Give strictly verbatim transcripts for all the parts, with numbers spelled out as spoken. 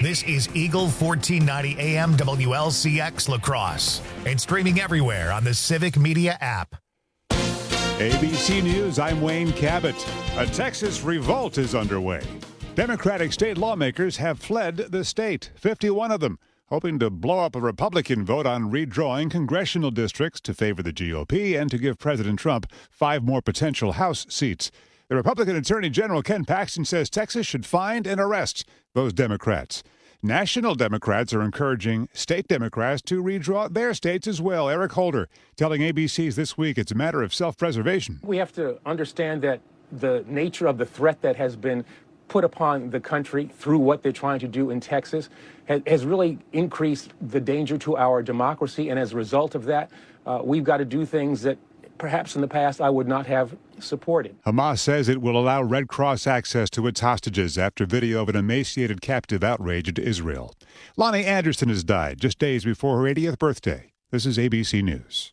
This is Eagle fourteen ninety A M W L C X La Crosse and streaming everywhere on the Civic Media app. A B C News, I'm Wayne Cabot. A Texas revolt is underway. Democratic state lawmakers have fled the state, fifty-one of them, hoping to blow up a Republican vote on redrawing congressional districts to favor the G O P and to give President Trump five more potential House seats. The Republican Attorney General Ken Paxton says Texas should find and arrest those Democrats. National Democrats are encouraging state Democrats to redraw their states as well. Eric Holder telling A B C's This Week it's a matter of self-preservation. We have to understand that the nature of the threat that has been put upon the country through what they're trying to do in Texas has, has really increased the danger to our democracy. And as a result of that, uh, we've got to do things that perhaps in the past I would not have supported. Hamas says it will allow Red Cross access to its hostages after video of an emaciated captive outraged Israel. Lonnie Anderson has died just days before her eightieth birthday. This is A B C News.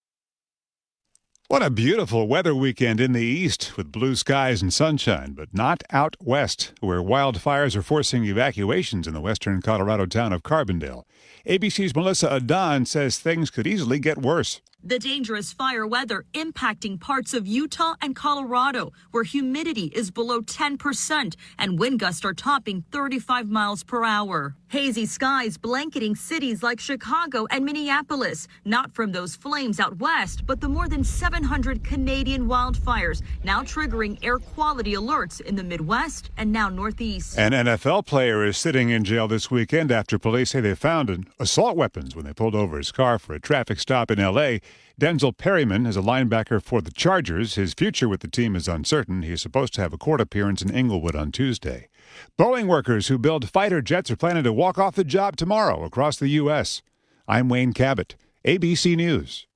What a beautiful weather weekend in the east with blue skies and sunshine, but not out west, where wildfires are forcing evacuations in the western Colorado town of Carbondale. A B C's Melissa Adan says things could easily get worse. The dangerous fire weather impacting parts of Utah and Colorado, where humidity is below ten percent and wind gusts are topping thirty-five miles per hour. Hazy skies blanketing cities like Chicago and Minneapolis, not from those flames out west, but the more than seven hundred Canadian wildfires now triggering air quality alerts in the Midwest and now Northeast. An N F L player is sitting in jail this weekend after police say they found an assault weapons when they pulled over his car for a traffic stop in L A. Denzel Perryman is a linebacker for the Chargers. His future with the team is uncertain. He is supposed to have a court appearance in Inglewood on Tuesday. Boeing workers who build fighter jets are planning to walk off the job tomorrow across the U S. I'm Wayne Cabot, A B C News.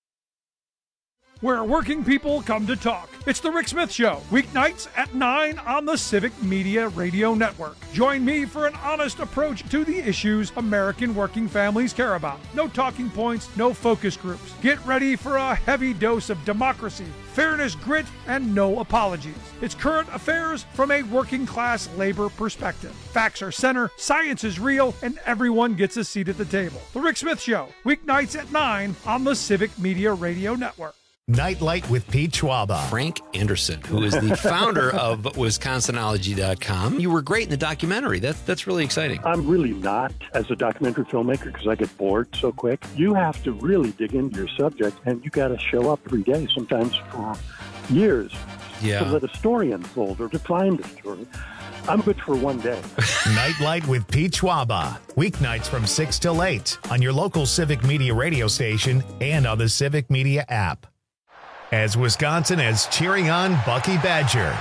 Where working people come to talk. It's The Rick Smith Show, weeknights at nine on the Civic Media Radio Network. Join me for an honest approach to the issues American working families care about. No talking points, no focus groups. Get ready for a heavy dose of democracy, fairness, grit, and no apologies. It's current affairs from a working class labor perspective. Facts are center, science is real, and everyone gets a seat at the table. The Rick Smith Show, weeknights at nine on the Civic Media Radio Network. Nightlight with Pete Schwaba. Frank Anderson, who is the founder of Wisconsin ology dot com. You were great in the documentary. That's that's really exciting. I'm really not as a documentary filmmaker because I get bored so quick. You have to really dig into your subject, and you got to show up every day, sometimes for years, yeah. to let a story unfold or to find a story. I'm good for one day. Nightlight with Pete Schwaba. Weeknights from six till eight on your local Civic Media radio station and on the Civic Media app. As Wisconsin is cheering on Bucky Badger.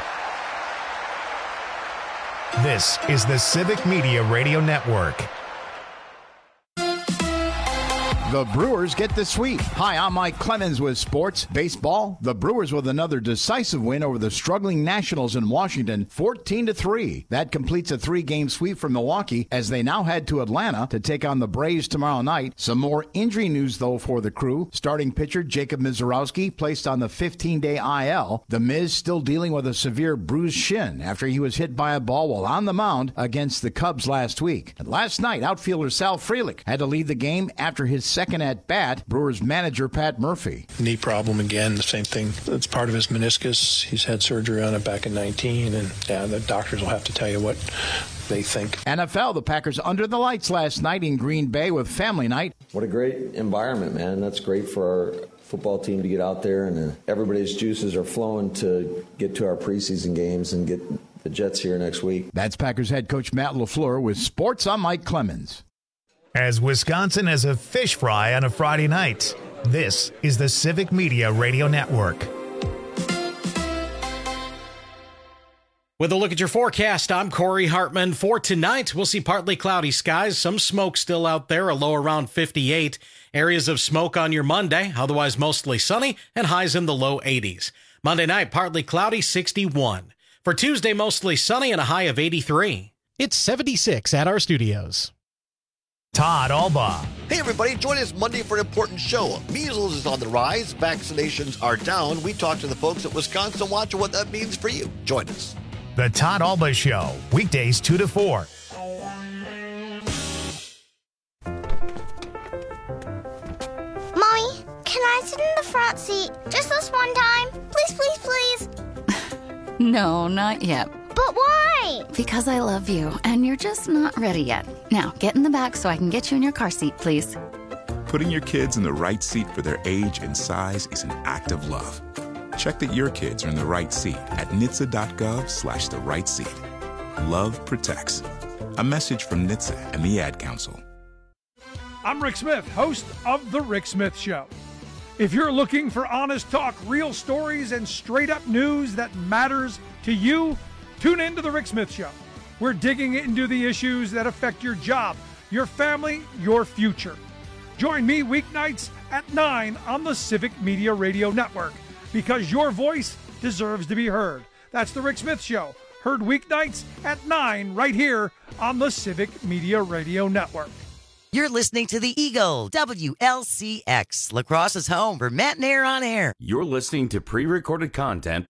This is the Civic Media Radio Network. The Brewers get the sweep. Hi, I'm Mike Clemens with Sports Baseball. The Brewers with another decisive win over the struggling Nationals in Washington, fourteen to three. That completes a three-game sweep for Milwaukee as they now head to Atlanta to take on the Braves tomorrow night. Some more injury news, though, for the crew. Starting pitcher Jacob Mizorowski placed on the fifteen-day I L. The Miz still dealing with a severe bruised shin after he was hit by a ball while on the mound against the Cubs last week. And last night, outfielder Sal Frelick had to leave the game after his second Second at bat, Brewers manager Pat Murphy. Knee problem again, the same thing. It's part of his meniscus. He's had surgery on it back in nineteen, and yeah, the doctors will have to tell you what they think. N F L, the Packers under the lights last night in Green Bay with family night. What a great environment, man. That's great for our football team to get out there, and uh, everybody's juices are flowing to get to our preseason games and get the Jets here next week. That's Packers head coach Matt LaFleur with Sports. I'm Mike Clemens. As Wisconsin has a fish fry on a Friday night, this is the Civic Media Radio Network. With a look at your forecast, I'm Corey Hartman. For tonight, we'll see partly cloudy skies, some smoke still out there, a low around fifty-eight. Areas of smoke on your Monday, otherwise mostly sunny, and highs in the low eighties. Monday night, partly cloudy, sixty-one. For Tuesday, mostly sunny and a high of eighty-three. It's seventy-six at our studios. Todd Alba. Hey everybody, join us Monday for an important show. Measles is on the rise, vaccinations are down. We talk to the folks at Wisconsin Watch and what that means for you. Join us. The Todd Alba Show, weekdays two to four. can I sit in the front seat just this one time? Please, please, please. No, not yet. But why? Because I love you, and you're just not ready yet. Now, get in the back so I can get you in your car seat, please. Putting your kids in the right seat for their age and size is an act of love. Check that your kids are in the right seat at N H T S A dot gov slash the right seat. Love protects. A message from N H T S A and the Ad Council. I'm Rick Smith, host of The Rick Smith Show. If you're looking for honest talk, real stories, and straight-up news that matters to you, tune in to The Rick Smith Show. We're digging into the issues that affect your job, your family, your future. Join me weeknights at nine on the Civic Media Radio Network, because your voice deserves to be heard. That's The Rick Smith Show, heard weeknights at nine right here on the Civic Media Radio Network. You're listening to The Eagle, W L C X, La Crosse's home for Matt Nair on air. You're listening to pre-recorded content.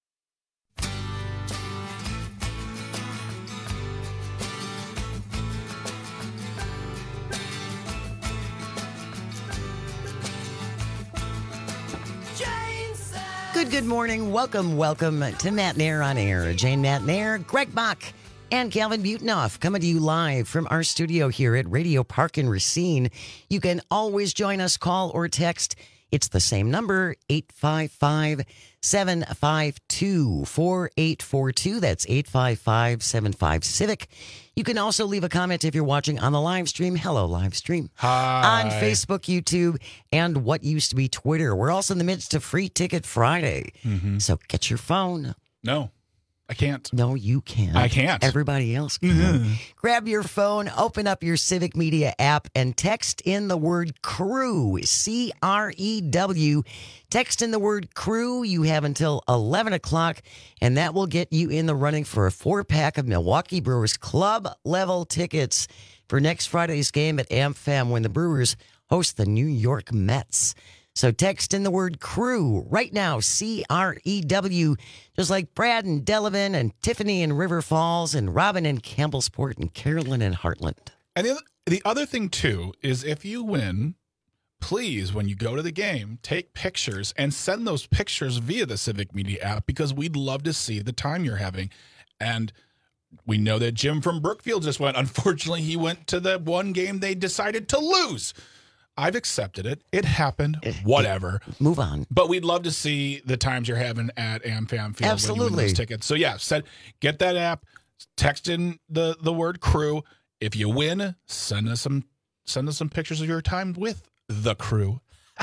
Good, good morning. Welcome, welcome to Matt Nair on air. Jane Matt Nair, Greg Bach, and Calvin Butenoff coming to you live from our studio here at Radio Park in Racine. You can always join us, call or text. It's the same number, eight five five, seven five two, four eight four two. That's eight five five, seven five, CIVIC. You can also leave a comment if you're watching on the live stream. Hello, live stream. Hi. On Facebook, YouTube, and what used to be Twitter. We're also in the midst of Free Ticket Friday. Mm-hmm. So get your phone. No. I can't. No, you can't. I can't. Everybody else can. Mm-hmm. Grab your phone, open up your Civic Media app, and text in the word CREW, C R E W. Text in the word CREW. You have until eleven o'clock, and that will get you in the running for a four-pack of Milwaukee Brewers club-level tickets for next Friday's game at AmFam when the Brewers host the New York Mets. So text in the word CREW right now, C R E W, just like Brad and Delavan and Tiffany in River Falls and Robin in Campbellsport and Carolyn in Heartland. And the other, the other thing, too, is if you win, please, when you go to the game, take pictures and send those pictures via the Civic Media app, because we'd love to see the time you're having. And we know that Jim from Brookfield just went. Unfortunately, he went to the one game they decided to lose. I've accepted it. It happened. Whatever. Move on. But we'd love to see the times you're having at AmFam Field. Absolutely. When you win those tickets. So yeah, said get that app. Text in the the word CREW. If you win, send us some send us some pictures of your time with the crew.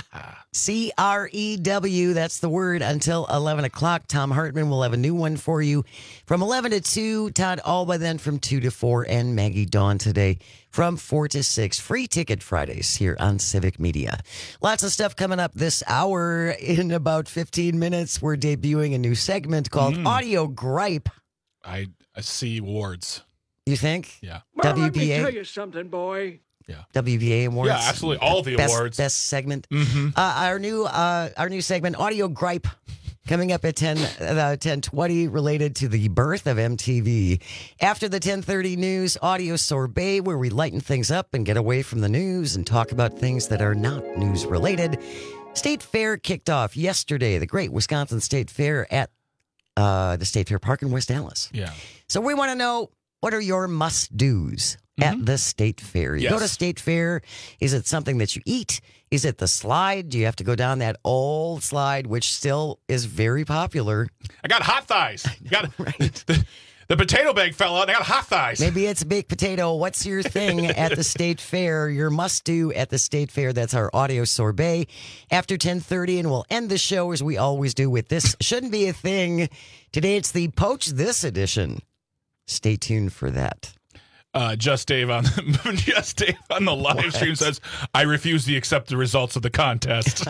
C R E W, that's the word, until eleven o'clock. Tom Hartman will have a new one for you from eleven to two. Todd Alba then from two to four. And Maggie Dawn today from four to six. Free Ticket Fridays here on Civic Media. Lots of stuff coming up this hour. In about fifteen minutes, we're debuting a new segment called mm. Audio Gripe. I, I see awards. You think? Yeah. Well, W B A? let me tell you something, boy. Yeah. W B A awards. Yeah, absolutely. All the best, awards. Best segment. Mm-hmm. Uh, our new uh, our new segment, Audio Gripe, coming up at ten, uh, ten twenty, related to the birth of M T V. After the ten thirty news, Audio Sorbet, where we lighten things up and get away from the news and talk about things that are not news related. State Fair kicked off yesterday, the great Wisconsin State Fair at uh, the State Fair Park in West Allis. Yeah. So we want to know, what are your must-dos at the State Fair? You Yes. go to State Fair, is it something that you eat? Is it the slide? Do you have to go down that old slide, which still is very popular? I got hot thighs. You got right. the, the potato bag fell out and I got hot thighs. Maybe it's a baked potato. What's your thing at the State Fair? Your must-do at the State Fair. That's our Audio Sorbet. After ten thirty, and we'll end the show as we always do with this Shouldn't Be a Thing. Today it's the Poach This edition. Stay tuned for that. Uh, Just Dave on the, Just Dave on the live what? stream says, I refuse to accept the results of the contest.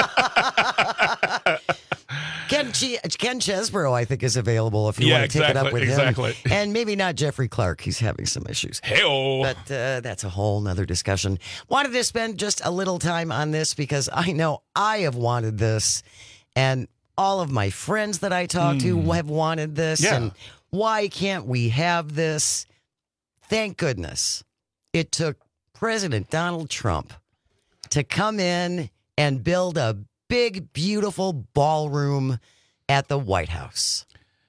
Ken, Ch- Ken Chesborough, I think, is available if you yeah, want to exactly, take it up with exactly. him. And maybe not Jeffrey Clark. He's having some issues. Hey-o. But uh, that's a whole nother discussion. Wanted to spend just a little time on this because I know I have wanted this, and all of my friends that I talk mm. to have wanted this. Yeah. And why can't we have this? Thank goodness it took President Donald Trump to come in and build a big, beautiful ballroom at the White House?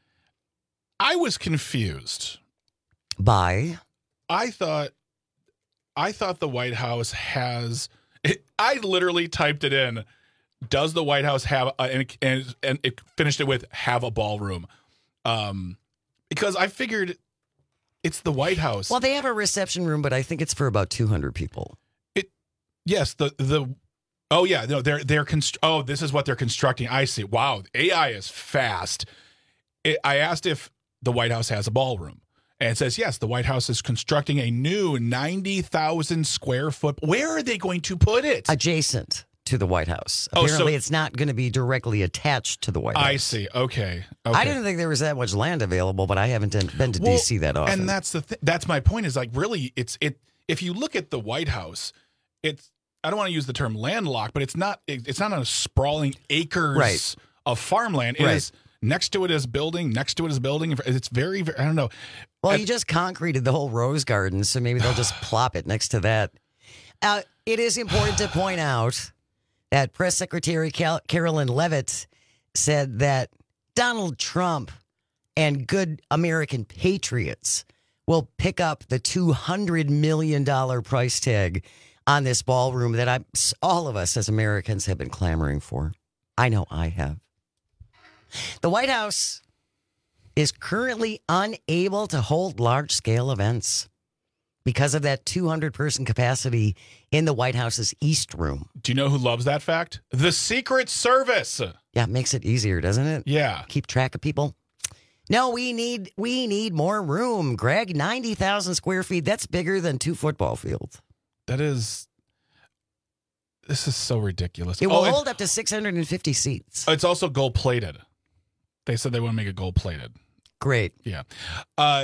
I was confused. By? I thought I thought the White House has it, I literally typed it in. Does the White House have a, and, and and it finished it with have a ballroom? Um because I figured it's the White House. Well, they have a reception room, but I think it's for about two hundred people. It yes, the the oh yeah, no, they're they're const- oh, this is what they're constructing. I see. Wow, A I is fast. It, I asked if the White House has a ballroom. And it says, yes, the White House is constructing a new ninety thousand square foot. Where are they going to put it? Adjacent to the White House. Oh, Apparently, so, it's not going to be directly attached to the White House. I see. Okay. okay. I didn't think there was that much land available, but I haven't been to well, D C that often. And that's the th- that's my point is like, really, it's it. If you look at the White House, it's, I don't want to use the term landlocked, but it's not, it, it's not on a sprawling acres right. of farmland. It right. is next to it is building, next to it is building. It's very, very I don't know. Well, and, you just concreted the whole Rose Garden, so maybe they'll just plop it next to that. Uh, it is important to point out that Press Secretary Cal- Carolyn Leavitt said that Donald Trump and good American patriots will pick up the two hundred million dollars price tag on this ballroom that I, all of us as Americans have been clamoring for. I know I have. The White House is currently unable to hold large-scale events because of that two hundred person capacity in the White House's East Room. Do you know who loves that fact? The Secret Service. Yeah, it makes it easier, doesn't it? Yeah. Keep track of people. No, we need we need more room, Greg. ninety thousand square feet. That's bigger than two football fields. That is... This is so ridiculous. It will oh, hold up to six hundred fifty seats. It's also gold-plated. They said they want to make it gold-plated. Great. Yeah. Uh,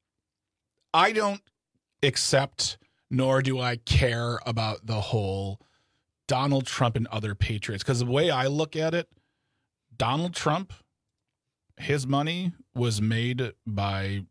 I don't accept, nor do I care about the whole Donald Trump and other patriots. Because the way I look at it, Donald Trump, his money was made by,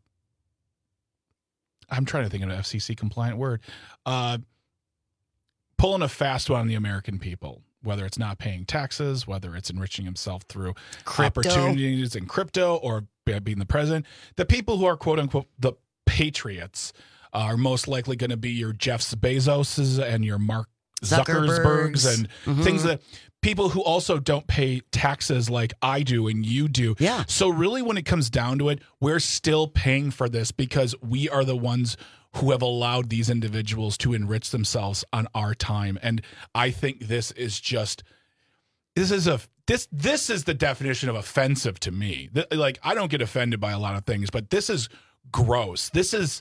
I'm trying to think of an F C C compliant word, uh, pulling a fast one on the American people. Whether it's not paying taxes, whether it's enriching himself through crypto. opportunities in crypto or being the president. The people who are, quote unquote, the patriots are most likely going to be your Jeff Bezoses and your Mark Zuckerbergs, and mm-hmm. things that people who also don't pay taxes like I do and you do. Yeah. So really, when it comes down to it, we're still paying for this because we are the ones who have allowed these individuals to enrich themselves on our time. And I think this is just, this is a, this, this is the definition of offensive to me. Like, I don't get offended by a lot of things, but this is gross. This is,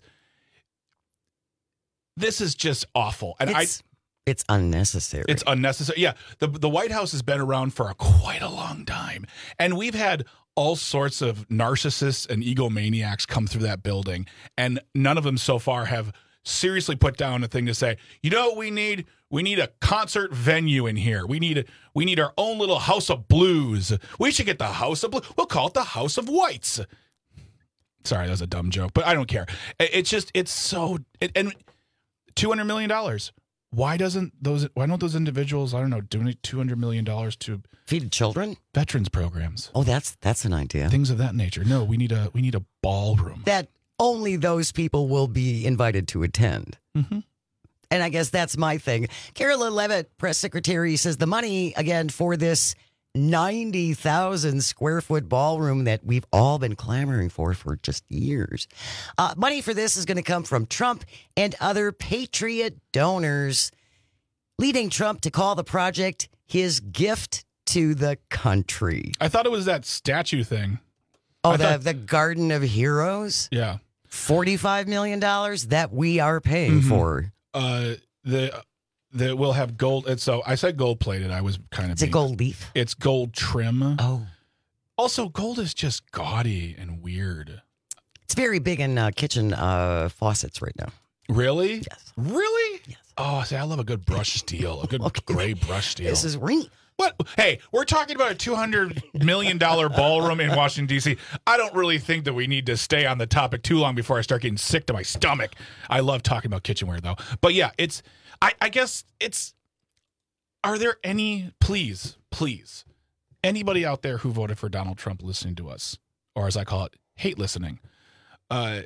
this is just awful. And it's, I, it's unnecessary. It's unnecessary. Yeah. The, the White House has been around for a, quite a long time. And we've had all sorts of narcissists and egomaniacs come through that building, and none of them so far have seriously put down a thing to say, you know what we need? We need a concert venue in here. We need a, we need our own little House of Blues. We should get the House of Blues. We'll call it the House of Whites. Sorry, that was a dumb joke, but I don't care. It's just, it's so, it, and two hundred million dollars. Why doesn't those? Why don't those individuals? I don't know. Donate two hundred million dollars to feed children, veterans programs. Oh, that's that's an idea. Things of that nature. No, we need a we need a ballroom that only those people will be invited to attend. Mm-hmm. And I guess that's my thing. Carolyn Leavitt, press secretary, says the money again for this ninety thousand square foot ballroom that we've all been clamoring for for just years. Uh, money for this is going to come from Trump and other patriot donors, leading Trump to call the project his gift to the country. I thought it was that statue thing. Oh, I the, thought, the Garden of Heroes? Yeah. forty-five million dollars that we are paying mm-hmm. for. Uh, the... That will have gold. And so I said gold plated. I was kind of. Is it gold leaf? It's gold trim. Oh. Also, gold is just gaudy and weird. It's very big in uh, kitchen uh, faucets right now. Really? Yes. Really? Yes. Oh, see, I love a good brush steel, a good okay. gray brush steel. This is ring. What? Hey, we're talking about a two hundred million dollars ballroom in Washington, D C. I don't really think that we need to stay on the topic too long before I start getting sick to my stomach. I love talking about kitchenware, though. But yeah, it's. I, I guess it's, are there any, please, please, anybody out there who voted for Donald Trump listening to us, or as I call it, hate listening, uh,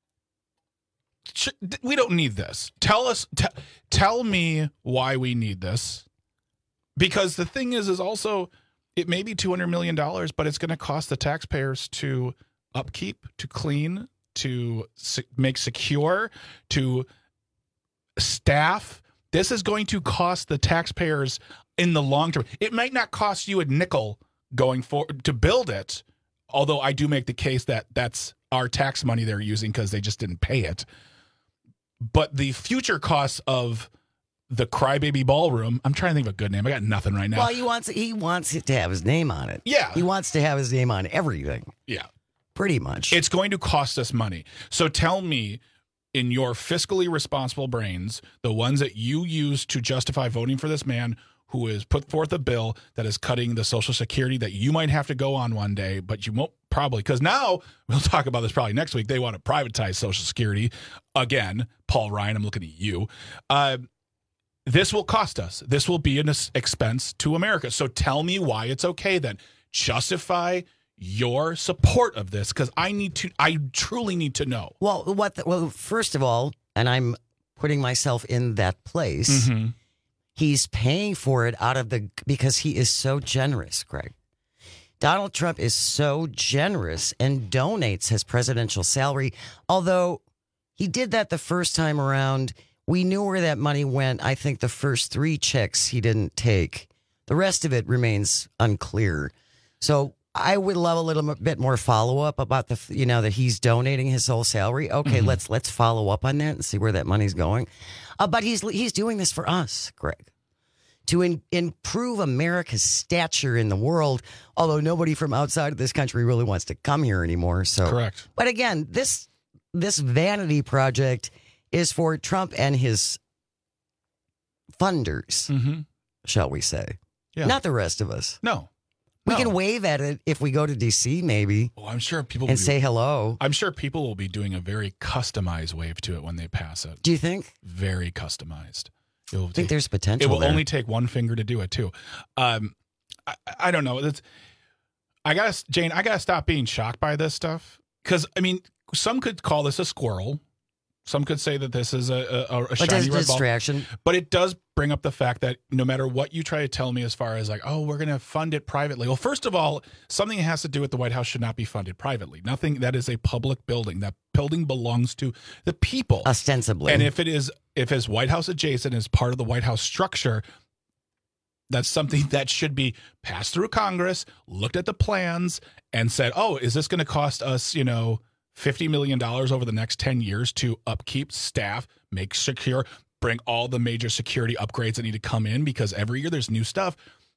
we don't need this. Tell us, t- tell me why we need this. Because the thing is, is also, it may be two hundred million dollars, but it's going to cost the taxpayers to upkeep, to clean, to se- make secure, to staff. This is going to cost the taxpayers in the long term. It might not cost you a nickel going forward to build it, although I do make the case that that's our tax money they're using because they just didn't pay it. But the future costs of the Crybaby Ballroom, I'm trying to think of a good name. I got nothing right now. Well, he wants he wants it to have his name on it. Yeah. He wants to have his name on everything. Yeah. Pretty much. It's going to cost us money. So tell me, in your fiscally responsible brains, the ones that you use to justify voting for this man who has put forth a bill that is cutting the Social Security that you might have to go on one day, but you won't probably, because now, we'll talk about this probably next week, they want to privatize Social Security again. Paul Ryan, I'm looking at you. Uh, this will cost us. This will be an expense to America. So tell me why it's okay then. Justify your support of this, because I need to, I truly need to know. Well, what? The, well, first of all, and I'm putting myself in that place, mm-hmm. he's paying for it out of the, because he is so generous, Greg. Donald Trump is so generous and donates his presidential salary, although he did that the first time around. We knew where that money went. I think the first three checks he didn't take. The rest of it remains unclear. So I would love a little bit more follow up about the, you know, that he's donating his whole salary. Okay, mm-hmm. let's let's follow up on that and see where that money's going. Uh, but he's he's doing this for us, Greg, to in, improve America's stature in the world. Although nobody from outside of this country really wants to come here anymore. So correct. But again, this this vanity project is for Trump and his funders, mm-hmm. shall we say? Yeah. Not the rest of us. No. We no. can wave at it if we go to D C, maybe. Well, I'm sure people and will be, say hello. I'm sure people will be doing a very customized wave to it when they pass it. Do you think? Very customized. It'll I think take, there's potential. It will there. only take one finger to do it too. Um, I, I don't know. It's, I gotta, Jane. I gotta stop being shocked by this stuff because I mean, some could call this a squirrel. Some could say that this is a, a, a shiny red distraction. Ball. But it does bring up the fact that no matter what you try to tell me as far as like, oh, we're going to fund it privately. Well, first of all, something that has to do with the White House should not be funded privately. Nothing that is a public building. That building belongs to the people. Ostensibly. And if it is, if it's White House adjacent as part of the White House structure, that's something that should be passed through Congress, looked at the plans, and said, oh, is this going to cost us, you know, fifty million dollars over the next ten years to upkeep, staff, make secure, bring all the major security upgrades that need to come in because every year there's new stuff.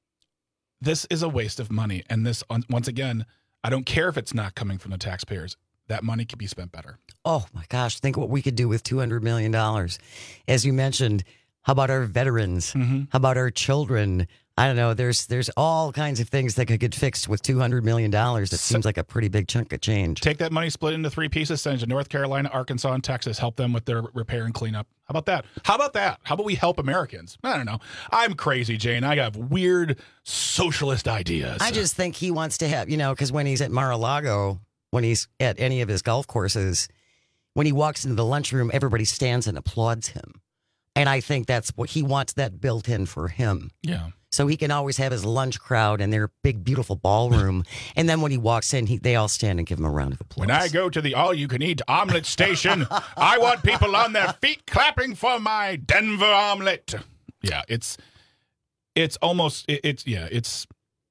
This is a waste of money. And this, once again, I don't care if it's not coming from the taxpayers. That money could be spent better. Oh, my gosh. Think what we could do with two hundred million dollars. As you mentioned, how about our veterans? Mm-hmm. How about our children? I don't know. There's there's all kinds of things that could get fixed with two hundred million dollars. That seems like a pretty big chunk of change. Take that money, split it into three pieces, send it to North Carolina, Arkansas, and Texas. Help them with their repair and cleanup. How about that? How about that? How about we help Americans? I don't know. I'm crazy, Jane. I have weird socialist ideas. I just think he wants to have, you know, because when he's at Mar-a-Lago, when he's at any of his golf courses, when he walks into the lunchroom, everybody stands and applauds him. And I think that's what he wants that built in for him. Yeah. So he can always have his lunch crowd in their big, beautiful ballroom. And then when he walks in, he, they all stand and give him a round of applause. When I go to the all-you-can-eat omelet station, I want people on their feet clapping for my Denver omelet. Yeah, it's it's almost, it, it's, yeah, it's,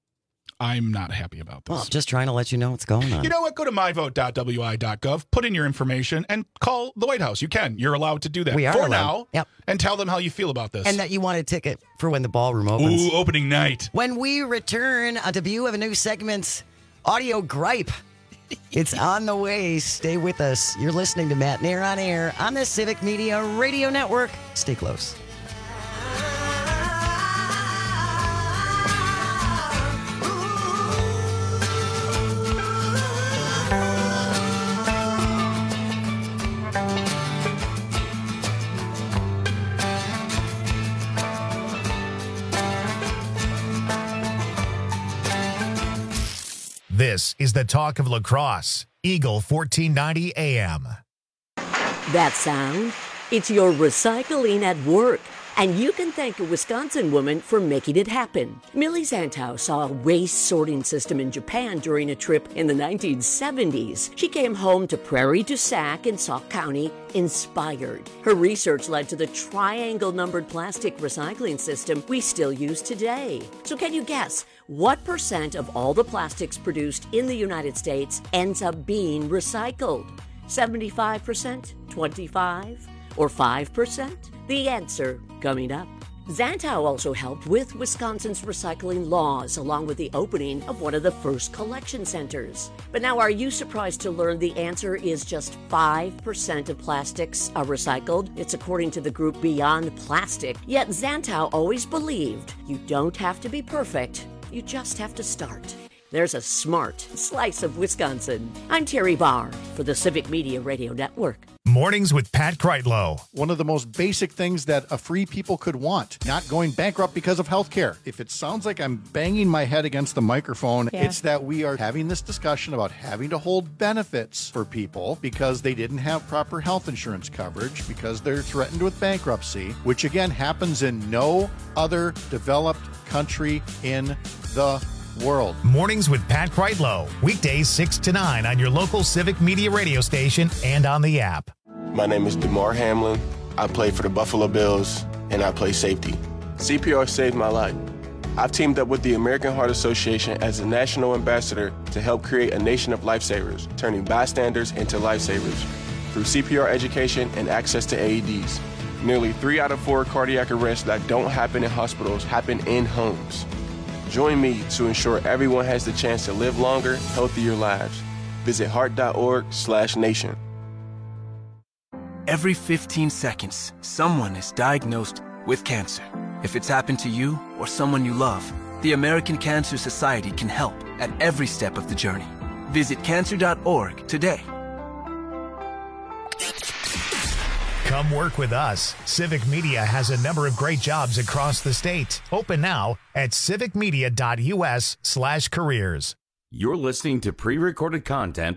I'm not happy about this. Well, just trying to let you know what's going on. You know what? Go to my vote dot w i dot gov, put in your information, and call the White House. You can. You're allowed to do that we are for allowed. now. Yep. And tell them how you feel about this. And that you want a ticket for when the ballroom opens. Ooh, opening night. When we return, a debut of a new segment, Audio Gripe. It's on the way. Stay with us. You're listening to Matt Nair on Air on the Civic Media Radio Network. Stay close. This is the talk of lacrosse. Eagle fourteen ninety A M. That sound? It's your recycling at work. And you can thank a Wisconsin woman for making it happen. Millie Zantow saw a waste sorting system in Japan during a trip in the nineteen seventies. She came home to Prairie du Sac in Sauk County inspired. Her research led to the triangle-numbered plastic recycling system we still use today. So can you guess what percent of all the plastics produced in the United States ends up being recycled? seventy-five percent? twenty-five? Or five percent? The answer coming up. Zantow also helped with Wisconsin's recycling laws, along with the opening of one of the first collection centers. But now, are you surprised to learn the answer is just five percent of plastics are recycled? It's according to the group Beyond Plastic. Yet Zantow always believed you don't have to be perfect, you just have to start. There's a smart slice of Wisconsin. I'm Terry Barr for the Civic Media Radio Network. Mornings with Pat Kreitlow. One of the most basic things that a free people could want, not going bankrupt because of health care. If it sounds like I'm banging my head against the microphone, yeah. It's that we are having this discussion about having to hold benefits for people because they didn't have proper health insurance coverage, because they're threatened with bankruptcy, which again happens in no other developed country in the world. Mornings with Pat Kreitlow. Weekdays six to nine on your local Civic Media radio station and on the app. My name is DeMar Hamlin. I play for the Buffalo Bills, and I play safety. C P R saved my life. I've teamed up with the American Heart Association as a national ambassador to help create a nation of lifesavers, turning bystanders into lifesavers through C P R education and access to A E Ds. Nearly three out of four cardiac arrests that don't happen in hospitals happen in homes. Join me to ensure everyone has the chance to live longer, healthier lives. Visit heart.org slash nation. Every fifteen seconds, someone is diagnosed with cancer. If it's happened to you or someone you love, the American Cancer Society can help at every step of the journey. Visit cancer dot org today. Come work with us. Civic Media has a number of great jobs across the state. Open now at civicmedia.us slash careers. You're listening to pre-recorded content.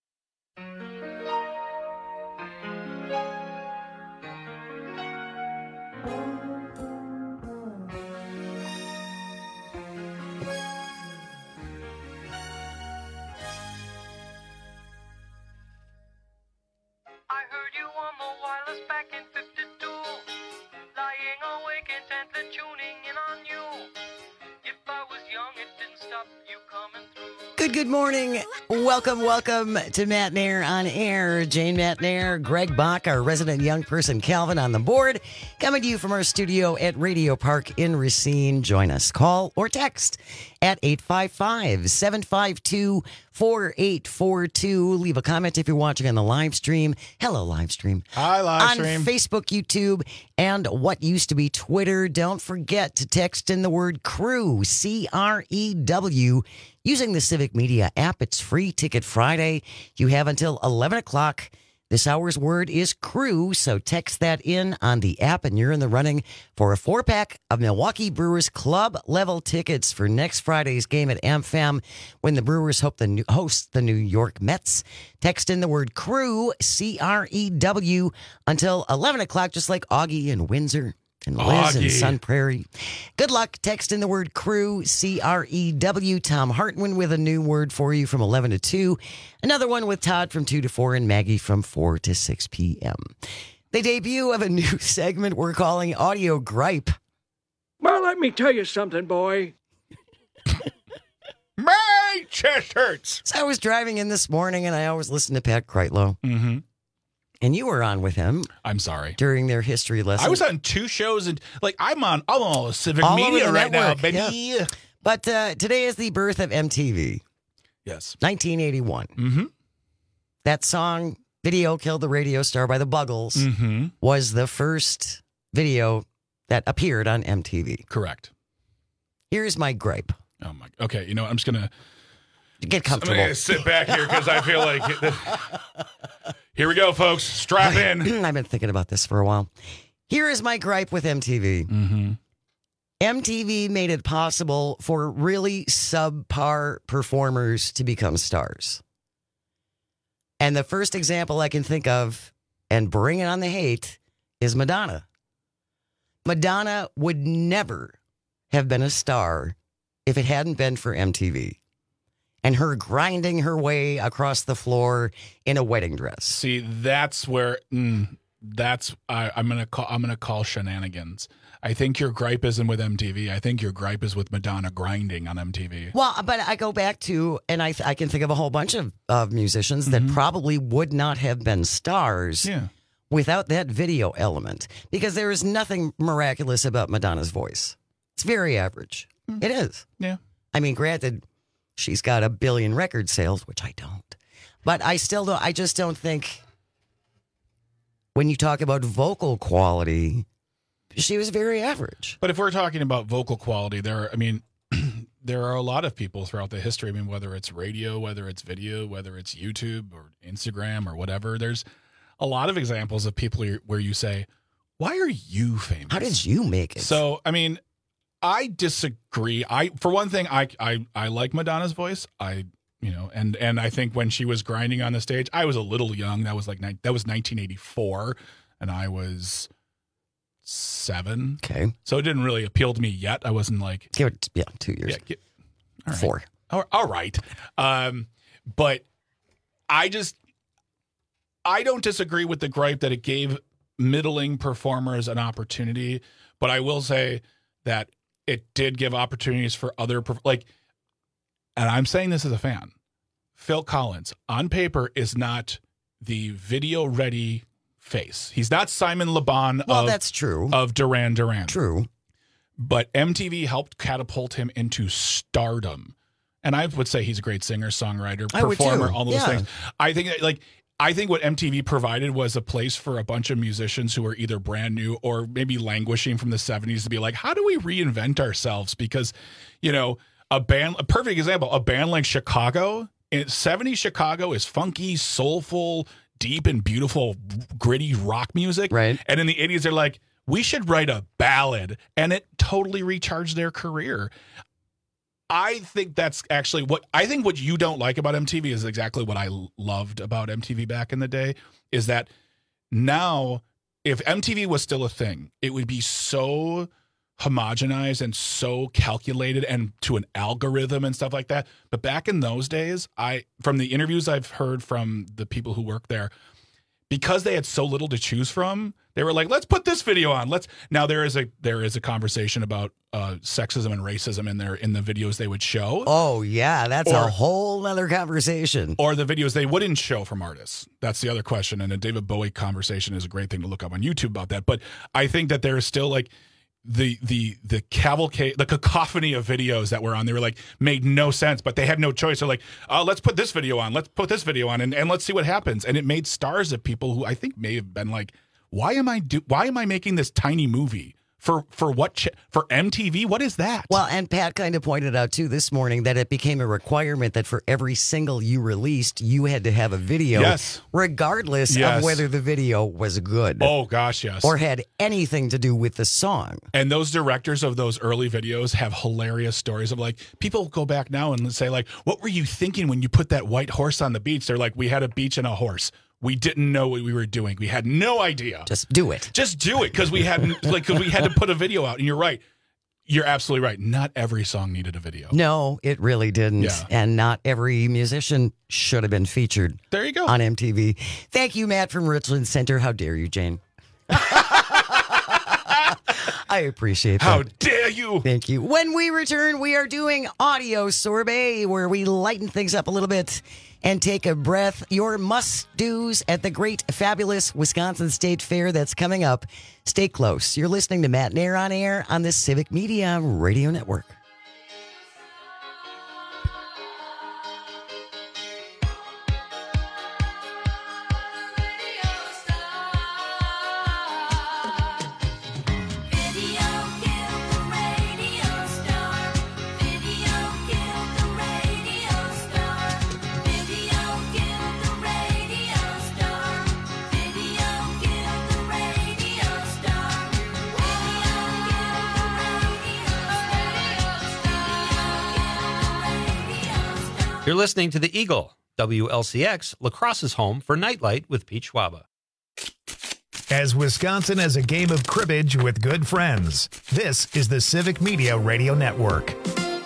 Good, good morning. Welcome, welcome to Matt Nair on Air. Jane Matt Nair, Greg Bach, our resident young person, Calvin on the board. Coming to you from our studio at Radio Park in Racine. Join us. Call or text at eight five five, seven five two, four eight four two. Leave a comment if you're watching on the live stream. Hello, live stream. Hi, live stream. On Facebook, YouTube, and what used to be Twitter. Don't forget to text in the word CREW, C R E W, using the Civic Media app. It's free Ticket Friday. You have until eleven o'clock. This hour's word is CREW, so text that in on the app, and you're in the running for a four-pack of Milwaukee Brewers club-level tickets for next Friday's game at AmFam when the Brewers hope the new, host the New York Mets. Text in the word CREW, C R E W, until eleven o'clock, just like Augie in Windsor and Liz in Sun Prairie. Good luck. Text in the word CREW, C R E W. Tom Hartman with a new word for you from eleven to two. Another one with Todd from two to four and Maggie from four to six p.m. The debut of a new segment we're calling Audio Gripe. Well, let me tell you something, boy. My chest hurts. So I was driving in this morning and I always listen to Pat Kreitlow. Mm-hmm. And you were on with him. I'm sorry. During their history lesson. I was on two shows, and like I'm on I'm on all the Civic all Media right network, now, baby. Yeah. But uh, today is the birth of M T V. Yes. nineteen eighty-one. Mm-hmm. That song, Video Killed the Radio Star by the Buggles, mm-hmm. was the first video that appeared on M T V. Correct. Here's my gripe. Oh my. Okay, you know, I'm just gonna get comfortable. I'm gonna sit back here because I feel like. It, Here we go, folks. Strap in. I've been thinking about this for a while. Here is my gripe with M T V. Mm-hmm. M T V made it possible for really subpar performers to become stars. And the first example I can think of, and bring it on the hate, is Madonna. Madonna would never have been a star if it hadn't been for M T V. And her grinding her way across the floor in a wedding dress. See, that's where mm, that's I, I'm gonna call I'm gonna call shenanigans. I think your gripe isn't with M T V. I think your gripe is with Madonna grinding on M T V. Well, but I go back to, and I I can think of a whole bunch of, of musicians mm-hmm. that probably would not have been stars yeah. without that video element. Because there is nothing miraculous about Madonna's voice. It's very average. Mm. It is. Yeah. I mean, granted, she's got a billion record sales, which I don't. But I still don't, I just don't think when you talk about vocal quality, she was very average. But if we're talking about vocal quality, there are, I mean, there are a lot of people throughout the history. I mean, whether it's radio, whether it's video, whether it's YouTube or Instagram or whatever, there's a lot of examples of people where you say, why are you famous? How did you make it? So, I mean, I disagree. I, for one thing, I, I, I like Madonna's voice. I, you know, and, and I think when she was grinding on the stage, I was a little young. That was like, that was nineteen eighty-four and I was seven. Okay. So it didn't really appeal to me yet. I wasn't like, give it, yeah, two years. Yeah, give, all right. Four. All, all right. Um, but I just, I don't disagree with the gripe that it gave middling performers an opportunity, but I will say that it did give opportunities for other, like, and I'm saying this as a fan, Phil Collins on paper is not the video ready face. He's not Simon Le Bon well, of, that's true. of Duran Duran. True. But M T V helped catapult him into stardom. And I would say he's a great singer, songwriter, performer, all those yeah. things. I think that, like, I think what M T V provided was a place for a bunch of musicians who were either brand new or maybe languishing from the seventies to be like, how do we reinvent ourselves? Because, you know, a band, a perfect example, a band like Chicago, in seventies Chicago is funky, soulful, deep and beautiful, gritty rock music. Right. And in the eighties, they're like, we should write a ballad. And it totally recharged their career. I think that's actually what I think what you don't like about M T V is exactly what I loved about M T V back in the day, is that now if M T V was still a thing, it would be so homogenized and so calculated and to an algorithm and stuff like that. But back in those days, I from the interviews I've heard from the people who work there, because they had so little to choose from, they were like, let's put this video on. Let's now there is a there is a conversation about uh, sexism and racism in their in the videos they would show. Oh yeah, that's or, a whole other conversation. Or the videos they wouldn't show from artists. That's the other question. And a David Bowie conversation is a great thing to look up on YouTube about that. But I think that there is still like the the the cavalcade, the cacophony of videos that were on. They were like made no sense, but they had no choice. They're like, oh, let's put this video on. Let's put this video on, and, and let's see what happens. And it made stars of people who I think may have been like, why am I do? Why am I making this tiny movie? For for what ch- for M T V? What is that? Well, and Pat kind of pointed out too this morning that it became a requirement that for every single you released, you had to have a video, yes. regardless yes. of whether the video was good. Oh gosh, yes, or had anything to do with the song. And those directors of those early videos have hilarious stories of like people go back now and say like, "What were you thinking when you put that white horse on the beach?" They're like, "We had a beach and a horse. We didn't know what we were doing. We had no idea. Just do it. Just do it because we had like cause we had to put a video out." And you're right. You're absolutely right. Not every song needed a video. No, it really didn't. Yeah. And not every musician should have been featured. There you go. On M T V. Thank you, Matt from Richland Center. How dare you, Jane? I appreciate that. How dare you? Thank you. When we return, we are doing Audio Sorbet, where we lighten things up a little bit and take a breath. Your must-dos at the great, fabulous Wisconsin State Fair that's coming up. Stay close. You're listening to Matt Nair on Air on the Civic Media Radio Network. You're listening to The Eagle, W L C X, La Crosse's home for Nightlight with Pete Schwaba. As Wisconsin has a game of cribbage with good friends, this is the Civic Media Radio Network.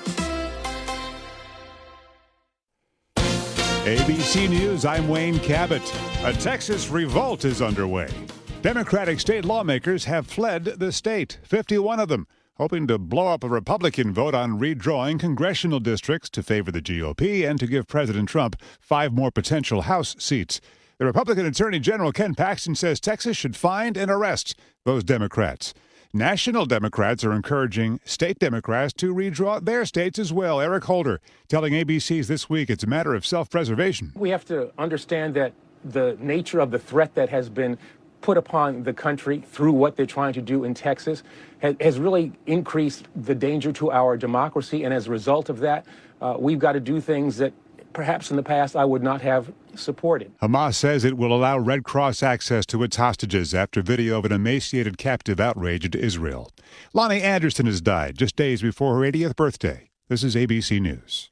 A B C News, I'm Wayne Cabot. A Texas revolt is underway. Democratic state lawmakers have fled the state, fifty-one of them, hoping to blow up a Republican vote on redrawing congressional districts to favor the G O P and to give President Trump five more potential House seats. The Republican Attorney General Ken Paxton says Texas should find and arrest those Democrats. National Democrats are encouraging state Democrats to redraw their states as well. Eric Holder telling A B C's This Week it's a matter of self-preservation. We have to understand that the nature of the threat that has been put upon the country through what they're trying to do in Texas has, has really increased the danger to our democracy. And as a result of that, uh, we've got to do things that perhaps in the past I would not have supported. Hamas says it will allow Red Cross access to its hostages after video of an emaciated captive outraged Israel. Lonnie Anderson has died just days before her eightieth birthday. This is A B C News.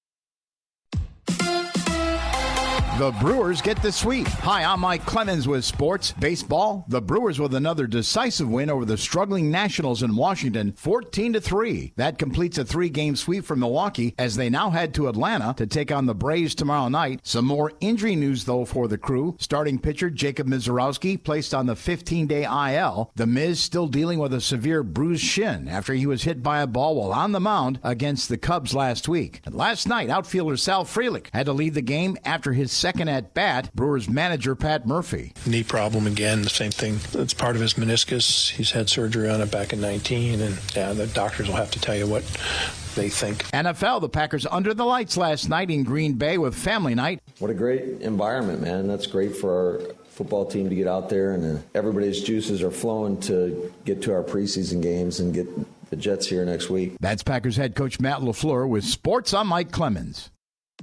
The Brewers get the sweep. Hi, I'm Mike Clemens with sports. Baseball, the Brewers with another decisive win over the struggling Nationals in Washington, fourteen to three. That completes a three-game sweep for Milwaukee as they now head to Atlanta to take on the Braves tomorrow night. Some more injury news, though, for the crew. Starting pitcher Jacob Mizorowski placed on the fifteen-day I L. The Miz still dealing with a severe bruised shin after he was hit by a ball while on the mound against the Cubs last week. And last night, outfielder Sal Frelick had to leave the game after his second Second at bat, Brewers manager Pat Murphy. Knee problem again, the same thing. It's part of his meniscus. He's had surgery on it back in nineteen, and yeah, the doctors will have to tell you what they think. N F L, the Packers under the lights last night in Green Bay with family night. What a great environment, man. That's great for our football team to get out there, and uh, everybody's juices are flowing to get to our preseason games and get the Jets here next week. That's Packers head coach Matt LaFleur with sports. I'm Mike Clemens.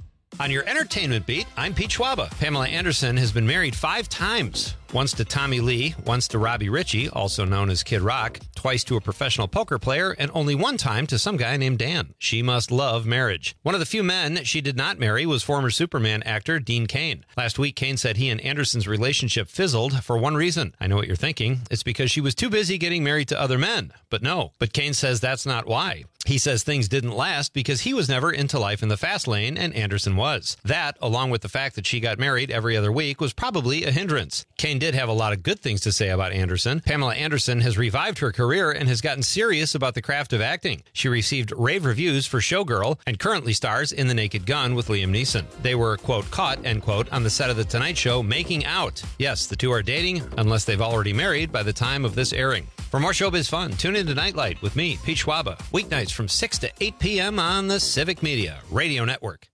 On your entertainment beat, I'm Pete Schwaba. Pamela Anderson has been married five times. Once to Tommy Lee, once to Robbie Ritchie, also known as Kid Rock, twice to a professional poker player, and only one time to some guy named Dan. She must love marriage. One of the few men she did not marry was former Superman actor Dean Cain. Last week, Cain said he and Anderson's relationship fizzled for one reason. I know what you're thinking. It's because she was too busy getting married to other men. But no. But Cain says that's not why. He says things didn't last because he was never into life in the fast lane and Anderson was. That, along with the fact that she got married every other week, was probably a hindrance. Cain did have a lot of good things to say about Anderson. Pamela Anderson has revived her career and has gotten serious about the craft of acting. She received rave reviews for Showgirl and currently stars in The Naked Gun with Liam Neeson. They were, quote, caught, end quote, on the set of The Tonight Show making out. Yes, the two are dating, unless they've already married by the time of this airing. For more showbiz fun, tune in to Nightlight with me, Pete Schwaba, weeknights from six to eight p.m. on the Civic Media Radio Network.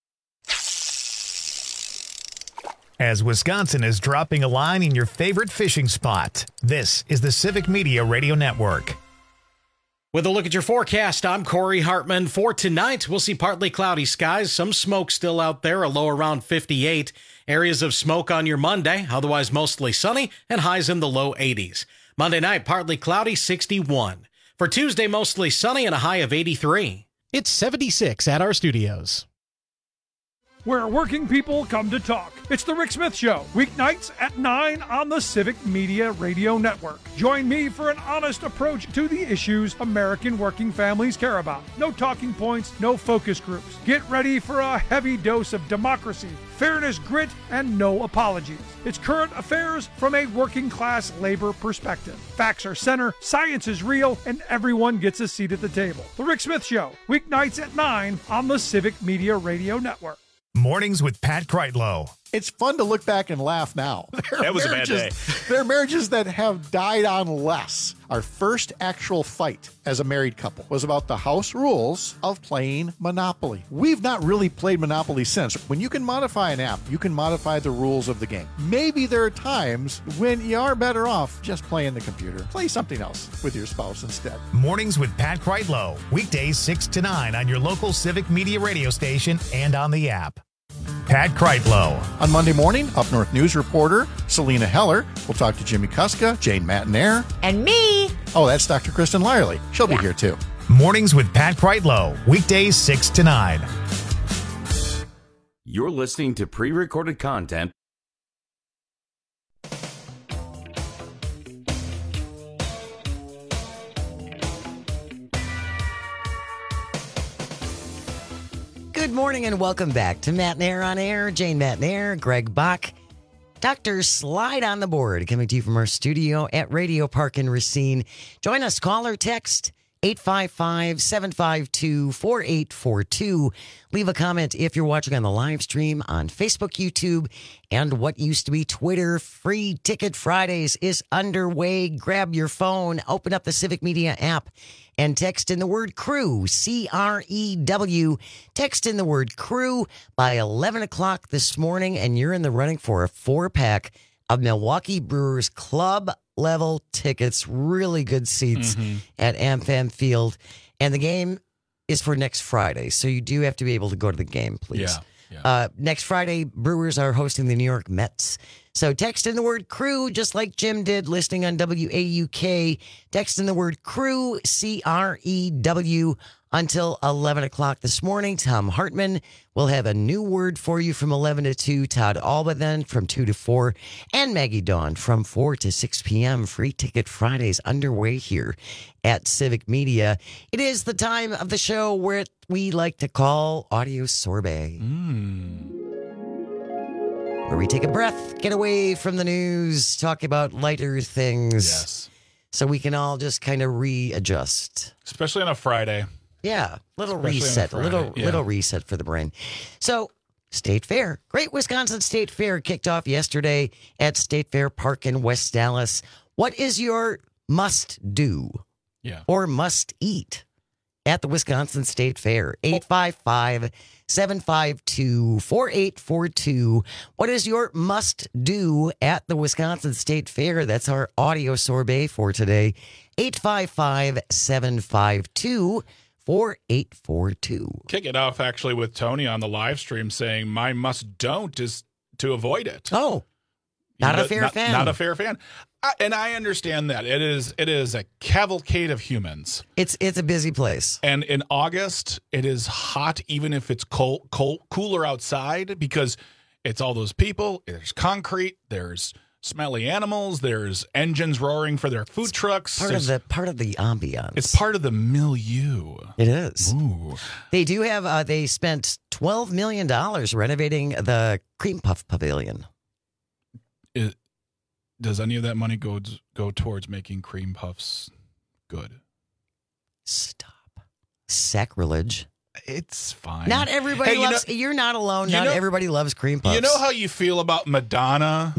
As Wisconsin is dropping a line in your favorite fishing spot, this is the Civic Media Radio Network. With a look at your forecast, I'm Corey Hartman. For tonight, we'll see partly cloudy skies, some smoke still out there, a low around fifty-eight. Areas of smoke on your Monday, otherwise mostly sunny, and highs in the low eighties. Monday night, partly cloudy, sixty-one. For Tuesday, mostly sunny and a high of eighty-three. It's seventy-six at our studios. Where working people come to talk. It's the Rick Smith Show, weeknights at nine on the Civic Media Radio Network. Join me for an honest approach to the issues American working families care about. No talking points, no focus groups. Get ready for a heavy dose of democracy, fairness, grit, and no apologies. It's current affairs from a working class labor perspective. Facts are center, science is real, and everyone gets a seat at the table. The Rick Smith Show, weeknights at nine on the Civic Media Radio Network. Mornings with Pat Kreitlow. It's fun to look back and laugh now. There that was a bad day. There are marriages that have died on less. Our first actual fight as a married couple was about the house rules of playing Monopoly. We've not really played Monopoly since. When you can modify an app, you can modify the rules of the game. Maybe there are times when you are better off just playing the computer. Play something else with your spouse instead. Mornings with Pat Kreitlow. Weekdays six to nine on your local Civic Media radio station and on the app. Pat Kreitlow. On Monday morning, Up North News reporter Selena Heller. We'll talk to Jimmy Kuska, Jane Matinaire. And me. Oh, that's Doctor Kristen Lyerly. She'll yeah. be here too. Mornings with Pat Kreitlow. Weekdays six to nine. You're listening to pre-recorded content. Good morning and welcome back to Matt Nair on Air. Jane Matt Nair, Greg Bach, Doctor Slide on the board, coming to you from our studio at Radio Park in Racine. Join us, call or text eight five five, seven five two, four eight four two. Leave a comment if you're watching on the live stream on Facebook, YouTube, and what used to be Twitter. Free Ticket Fridays is underway. Grab your phone, open up the Civic Media app, and text in the word crew, C R E W. Text in the word crew by eleven o'clock this morning, and you're in the running for a four-pack of Milwaukee Brewers club level tickets. Really good seats mm-hmm. at AmFam Field. And the game is for next Friday, so you do have to be able to go to the game, please. Yeah, yeah. Uh, next Friday, Brewers are hosting the New York Mets. So text in the word crew, just like Jim did, listening on W A U K. Text in the word crew, C R E W, until eleven o'clock this morning. Tom Hartman will have a new word for you from eleven to two. Todd Alba then from two to four. And Maggie Dawn from four to six p.m. Free Ticket Fridays underway here at Civic Media. It is the time of the show where we like to call Audio Sorbet. Mm. Where we take a breath, get away from the news, talk about lighter things. Yes. So we can all just kind of readjust. Especially on a Friday. Yeah, little Especially reset, on a little Friday, yeah. little reset for the brain. So, State Fair, Great Wisconsin State Fair kicked off yesterday at State Fair Park in West Dallas. What is your must do yeah. or must eat at the Wisconsin State Fair? eight five five, seven five two, four eight four two. What is your must do at the Wisconsin State Fair? That's our audio sorbet for today. eight five five, seven five two, four eight four two. Kick it off actually with Tony on the live stream saying my must don't is to avoid it. Oh, not you know, a fair not, fan. Not a fair fan. I, and I understand that. It is it is a cavalcade of humans. It's it's a busy place. And in August, it is hot even if it's cold, cold cooler outside because it's all those people. There's concrete, there's smelly animals, there's engines roaring for their food trucks. Part there's, of the part of the ambiance. It's part of the milieu. It is. Ooh. They do have uh, they spent twelve million dollars renovating the Cream Puff Pavilion. It, does any of that money go go towards making cream puffs good? Stop. Sacrilege. It's fine. Not everybody hey, you loves. know, you're not alone. you Not know, everybody loves cream puffs. You know how you feel about Madonna?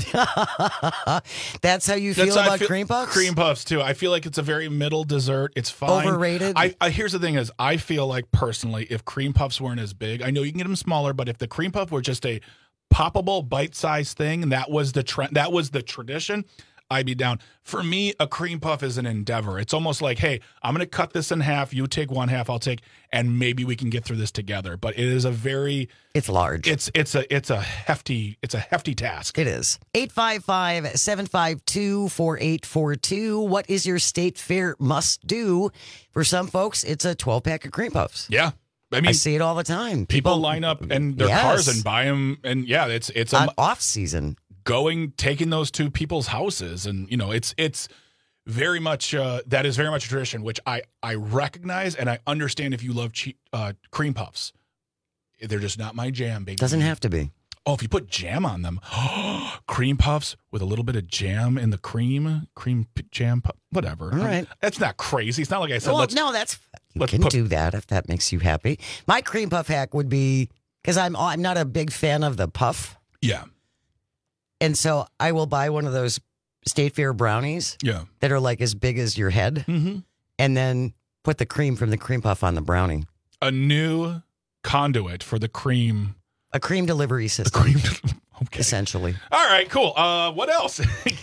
That's how you feel That's how about I feel, cream puffs? Cream puffs, too. I feel like it's a very middle dessert. It's fine. Overrated? I, I Here's the thing is, I feel like, personally, if cream puffs weren't as big, I know you can get them smaller, but if the cream puff were just a poppable, bite-sized thing, and that was the trend, that was the tradition, I'd be down. For me, a cream puff is an endeavor. It's almost like, hey, I'm going to cut this in half. You take one half, I'll take, and maybe we can get through this together. But it is a very, it's large. It's it's a it's a hefty it's a hefty task. It is. eight five five, seven five two, four eight four two. What is your State Fair must do? For some folks, it's a twelve pack of cream puffs. Yeah. I mean, I see it all the time. People, People line up in their yes. cars and buy them, and yeah, it's it's a On off season. Going taking those to people's houses, and you know, it's it's very much uh, that is very much a tradition, which I I recognize and I understand. If you love cheap, uh, cream puffs, they're just not my jam, baby. Doesn't have to be. Oh, if you put jam on them, cream puffs with a little bit of jam in the cream, cream p- jam, pu- whatever. All right, that's not crazy. It's not like I said. Well, let's, no, that's you let's can put, do that if that makes you happy. My cream puff hack would be because I'm I'm not a big fan of the puff. Yeah. And so I will buy one of those State Fair brownies yeah. that are like as big as your head, mm-hmm. and then put the cream from the cream puff on the brownie. A new conduit for the cream. A cream delivery system. A cream, okay. Essentially. All right, cool. Uh, what else?